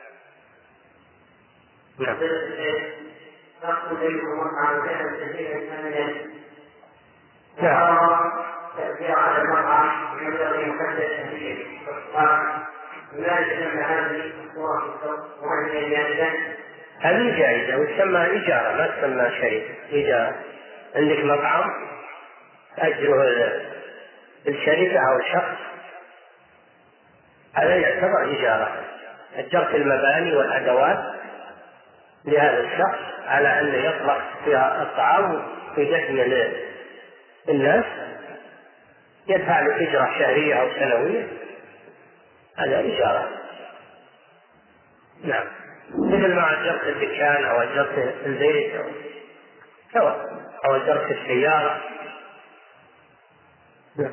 نعم. نقول بينهما عن جهل كثير ثمنا. نعم. تأثير على المرأة ينبغي مكدس فيه ما يسمى هذه الصورة وهي جائزة. هذه جائزة وتسمى إجارة، ما تسمى شركة. إجارة، عندك مطعم أجره الشركة أو الشخص، هذا يعتبر إجارة. أجرت المباني والأدوات لهذا الشخص على أن يطلق فيها الطعام في دخل الناس، يدفع له أجرة شهرية أو سنوية، هذا إجارة. نعم. مثل ما أجرت الدكان أو أجرت البيت أو أجرت السيارة. نعم.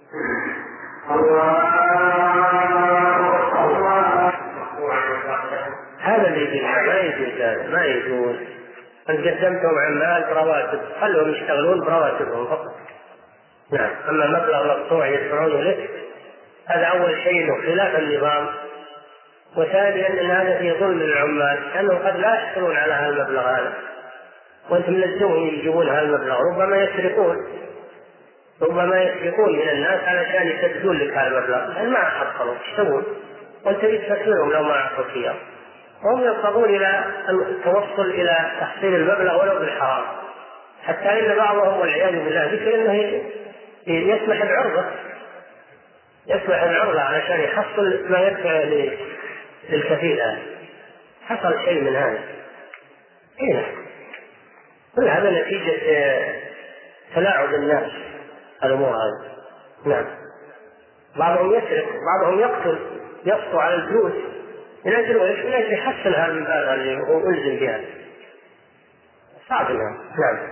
هذا اللي ما يجوز، هذا ما يجوز. أن قدمتهم عمال برواتب، خلهم يشتغلون برواتبهم فقط. نعم. أما مبلغ مقطوع يدفعونه لك، هذا أول شيء خلاف النظام، وثانيا أن هذا في ظلم للعمال، لأنهم قد لا يحصلون على هذا المبلغ هذا، وأنتم لزمهم يجيبون هذا المبلغ، ربما يسرقون من الناس علشان يسددون لك هذا المبلغ، لأن ما حصلوا يشتغلون، وأنت تفكرهم لو ما أعطوا إياه، وهم يضطرون إلى التوصل إلى تحصيل المبلغ ولو بالحرام، حتى إن بعضهم والعياذ بالله ذكر أنه يسمح العرضة علشان يحصل ما يدفع للكفيل هذا. حصل شيء من هذا. هنا كل هذا نتيجة تلاعب الناس الأمور هذه. نعم. بعضهم يسرق، بعضهم يقتل، يسطو على الفلوس من أجل يحصل هذا المبالغ اللي هو ألزم بها. صعب. نعم.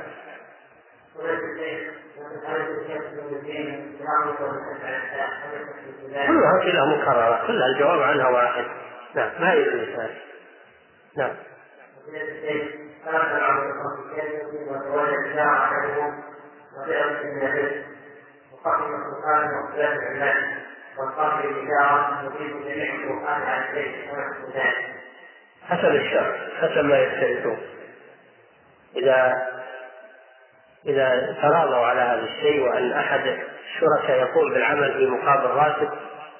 كلها أسئلة مكررة، كلها الجواب عنها واحد. نعم. ما يجوز هذا. نعم. حسب الشرع، حسب ما يشترطون. إذا تراضوا على هذا الشيء وأن أحد الشركاء يقوم بالعمل في مقابل راتب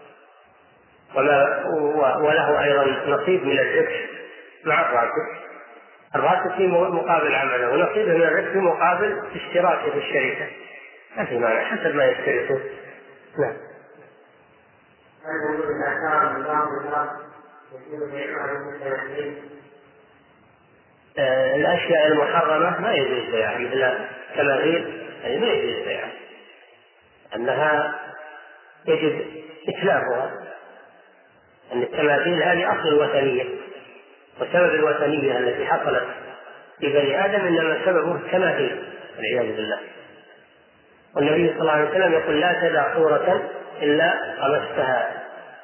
وله أيضا نصيب من الربح مع الراتب في مقابل عمله، ونصيبه من الربح في مقابل اشتراكه في الشركة، ما في مانع، حسب ما يشترطون. نعم. الأشياء المحرمة ما يجوز بيعها، مثل التماثيل ما يجوز بيعها، أنها يجب إتلافها، أن التماثيل هذه أصل الوثنية، وسبب الوثنية التي حصلت في بني آدم إنما سببه التماثيل والعياذ بالله. والنبي صلى الله عليه وسلم يقول: لا تدع صورة إلا طمستها.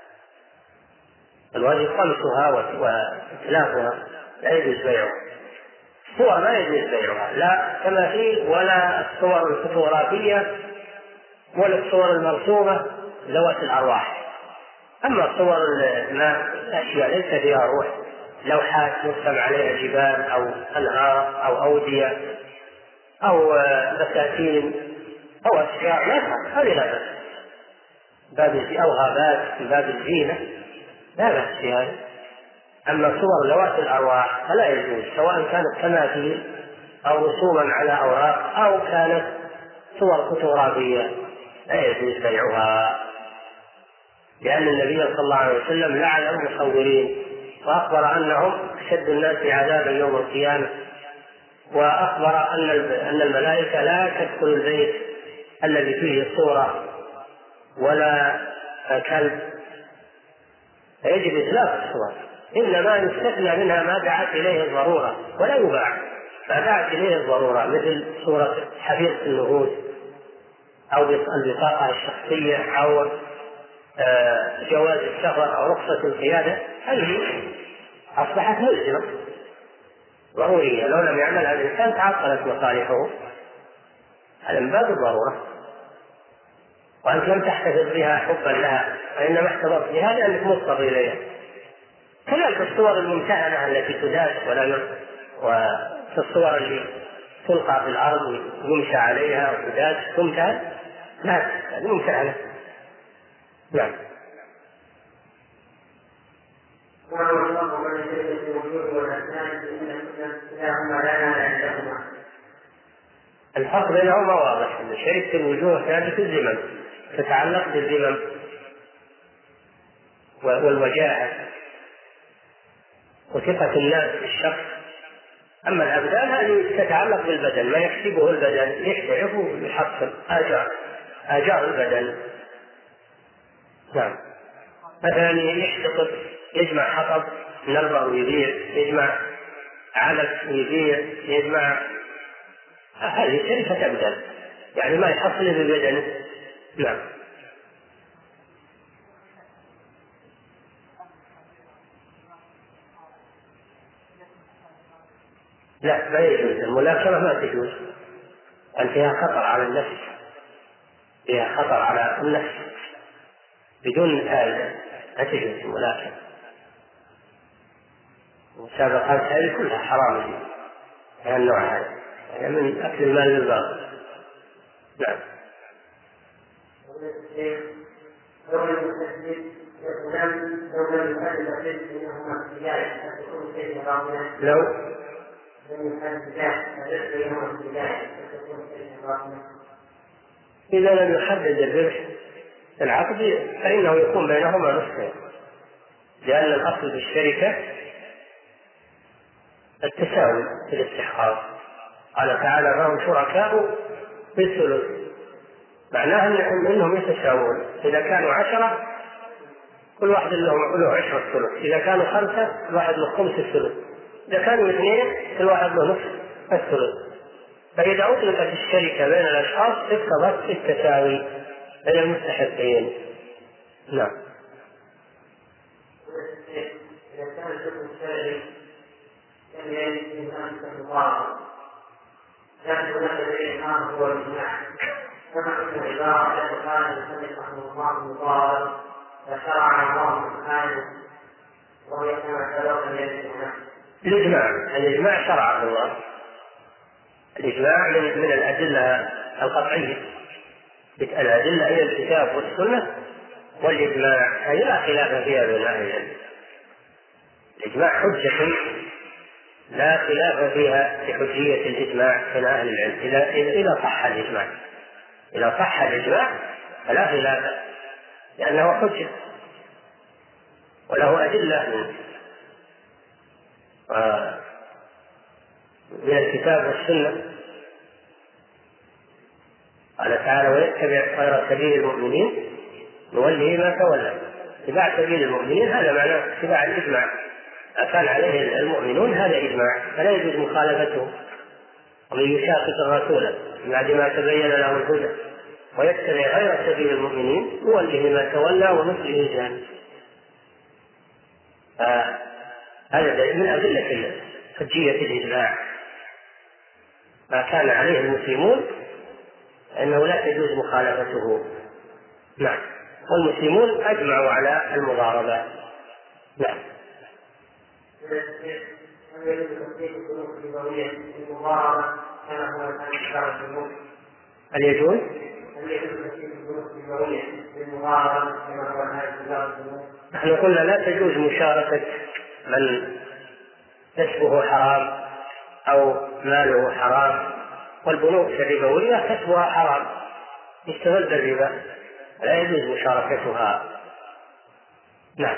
الواجب طمسها وإتلافها، لا يجوز بيعها. الصور ما يجوز بيعها، لا تماثيل ولا الصور الفوتوغرافية ولا الصور المرسومة ذوات الأرواح. أما الصور الأشياء ليس فيها روح، لوحات مرسم عليها جبال أو أنهار أو أودية أو بساتين أو أشياء هذه لا بأس، أو غابات في باب الزينة لا بأس في هذا. أما صور ذوات الأرواح فلا يجوز، سواء كانت تماثيل أو رسوما على أوراق أو كانت صور فوتوغرافية لا يجوز بيعها، لأن النبي صلى الله عليه وسلم لعن المصورين وأخبر أنهم أشد الناس عذابا يوم القيامة، وأخبر أن الملائكة لا تدخل البيت الذي فيه صورة ولا كلب، فيجب إتلاف الصور، إنما يستثنى منها ما دعت إليه الضرورة ولا يباع، ما دعت إليه الضرورة مثل صورة حفيظة النفوذ أو البطاقة الشخصية أو جواز السفر أو رخصة القيادة، هذه أصبحت ملزمة ضرورية، لو لم يعملها الإنسان تعطلت مصالحه، هذا من باب الضرورة، وأنت لم تحتفظ بها حبا لها، وإنما احتفظت بها لأنك مضطر إليها. كذلك الصور الممتهنة التي تداس وفي الصور اللي تلقى في الأرض ويمشى عليها وتداس تمتهن، لا، هذه ممتهنة. نعم. الفرق بينهما واضح، أن شركة الوجوه ثابت الزمن تتعلق بالذمم والوجاهة وثقة الناس في الشخص، أما الأبدان هذه تتعلق بالبدن، ما يكسبه البدن يحترف ويحصل آجار البدن. نعم. مثلا يحتفظ يجمع حطب نربه ويبيع، يجمع علف ويبيع، يجمع، هذه شركة أبدان، يعني ما يحصل بالبدن. نعم. لا، ما يجوز الملاكمة، ما تجوز، أن فيها خطر على النفس، فيها خطر على النفس بدون فائدة، لا تجوز الملاكمة. المسابقات هذه كلها حرام من النوع هذا، يعني من أكل المال بالباطل. نعم. لو إذا لم يحدد الربح العقد فإنه يكون بينهما نصفين، لأن الأصل في الشركة التساوي في الاستحقاق، قال تعالى فهم شركاء بالثلث، معناه أنهم يتساوون، إذا كانوا 10 كل واحد له 10 الثلث، إذا كانوا 5 كل واحد له 5 الثلث، إذا كانوا 2 كل واحد له نصف الثلث. فإذا أطلقت الشركة بين الأشخاص اقتضت التساوي بين المستحقين. نعم. إذا كان الحكم الشرعي لم يجد من أمسك المضاربة، لكن هناك الإمام هو الإجماع، كما حكم العبارة التي قال المصنف رحمه الله المضاربة فشرع الله سبحانه وهي كما سبق من الإجماع شرعه الله، الإجماع من الأدلة القطعية، الأدلة هي الكتاب والسنة والإجماع، هذه لا خلاف فيها بين أهل العلم. الإجماع حجة لا خلاف فيها في حجية الإجماع بين أهل العلم، إذا صح الإجماع، إذا صح الإجماع فلا خلاف، لأنه حجة وله أدلة من الكتاب والسنة. قال تعالى ويتبع غير سبيل المؤمنين نوله ما تولى، اتباع سبيل المؤمنين هذا معناه اتباع الإجماع، كان عليه المؤمنون هذا إجماع، فلا يجوز مخالفته. ومن يشاقق الرسول بعد ما تبين له الهدى ويتبع غير سبيل المؤمنين نوله ما تولى ونصله جهنم. هذا من أدلة حجية الإجماع، ما كان عليه المسلمون أنه لا تجوز مخالفته. نعم. والمسلمون أجمعوا على المضاربة. نعم. هل يجوز؟ نحن قلنا لا تجوز مشاركة من كسبه حرام أو ماله حرام، والبنوك الربوية كسبها حرام يستغل بالربا، لا يجوز مشاركتها. نعم.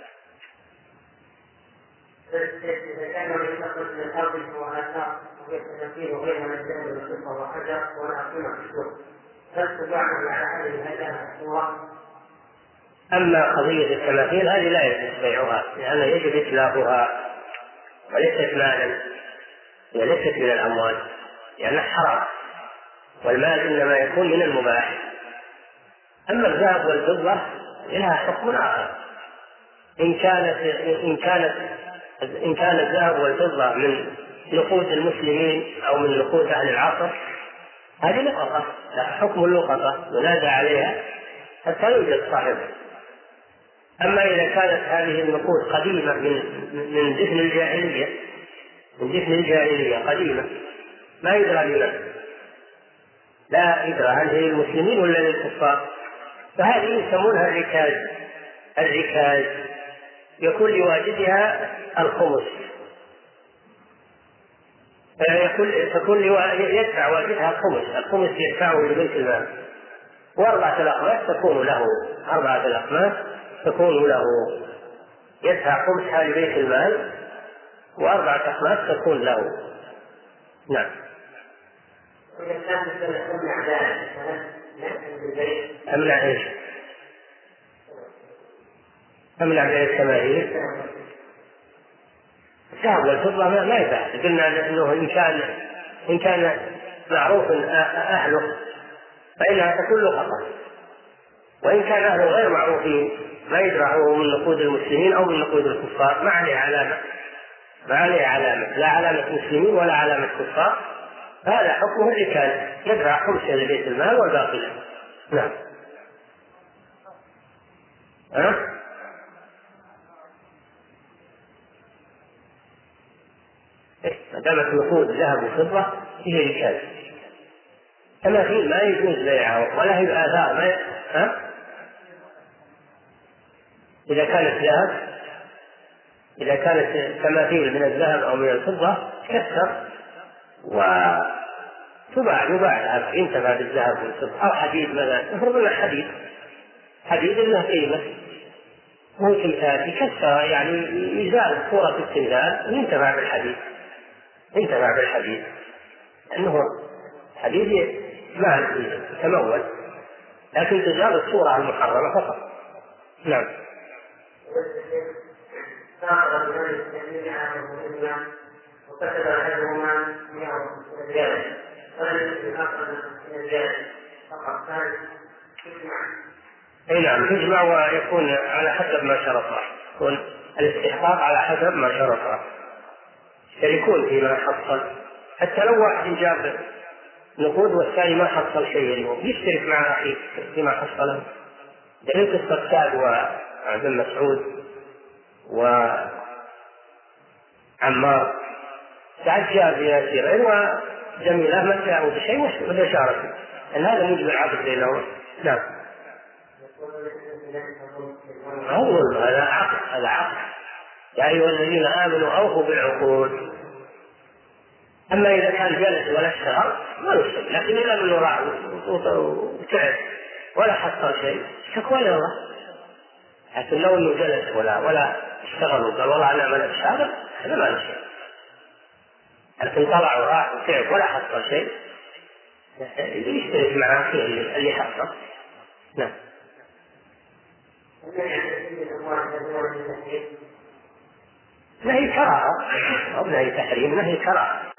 إذا كان يستخرج من الأرض وآثار ويستفيد غيرها من الذهب والفضة والحجر ونعطيها في السوق، هل تباعد على هذه الصورة؟ أما قضية التماثيل هذه لا يجوز بيعها، لأن يجب إتلافها وليست مالا، هي ليست من الأموال لأنها حرام، والمال إنما يكون من المباح. أما الذهب والفضة لها حكم آخر، إن كان الذهب والفضة من نقود المسلمين أو من نقود أهل العصر هذه لقطة، لا حكم اللقطة ينادى عليها حتى يوجد صاحبها. أما إذا كانت هذه النقود قديمة من دفن الجاهلية قديمة ما يدرى لمن، لا يدرى هل هي المسلمين ولا للكفار، فهذه يسمونها الركاز، يكون لواجدها الخمس، يدفع واجدها الخمس يدفعه لبيت المال، وأربعة الأخماس تكون له، يدفع خمسها لبيت المال وأربعة أخماس تكون له. نعم. أمنع إيش؟ أمنع بين التماثيل. الذهب والفضة ما يباع، قلنا أنه إن كان معروف أهله فإنها تكون لقطة، وإن كان أهله غير معروفين ما يدرى هو من نقود المسلمين أو من نقود الكفار ما عليه علامة، لا علامة مسلمين ولا علامة كفار، هذا حكمه الركاز، يدفع خمسة لبيت المال والباقي له. نعم. ما دامت نقود ذهب وفضة هي ركاز، تماثيل ما يجوز بيعها ولا هي آثار إذا كانت تماثيل من الذهب أو من الفضة تكسر وتباع، ينتفع بالذهب والفضة، أو حديد مثلا، افرض لنا حديد له قيمة مو تمثال يكسر، يعني يزال صورة التمثال وينتفع بالحديد، لأنه حديد مال يتمول، لكن تزال الصورة المحرمة فقط. نعم. وكتب أحدهما من الجاهل فلن أخرج من الجاهل فقط كان أي نعم تجمع، ويكون على حسب ما شرطه، يكون الاستحقاق على حسب ما شرطه، يشتركون فيما حصل، حتى لو واحد جاب نقود والثاني ما حصل شيء يشترك مع أخيه فيما حصله. دليل قصة سعد وابن مسعود وعمار، سعد جاب بيسيرين وجميلة ما جاءوا بشيء وتشاركوا، أن هذا موجب العقد بينهما. نعم. هذا عقد يا أيها الذين آمنوا أوفوا بالعقود. أما إذا كان جلس ولا اشتغل ما يشتغل، لكن إذا من راح وتعب ولا حصل شيء شكوى إلى الله. لكن لو إنه جلس ولا اشتغل وقال والله أنا ما أشتغل هذا ما نشتغل، لكن طلع وراح وتعب ولا حصل شيء يشترك مع أخيه اللي حصل. نعم. نهي كراهة أو نهي تحريم، نهي كراهة،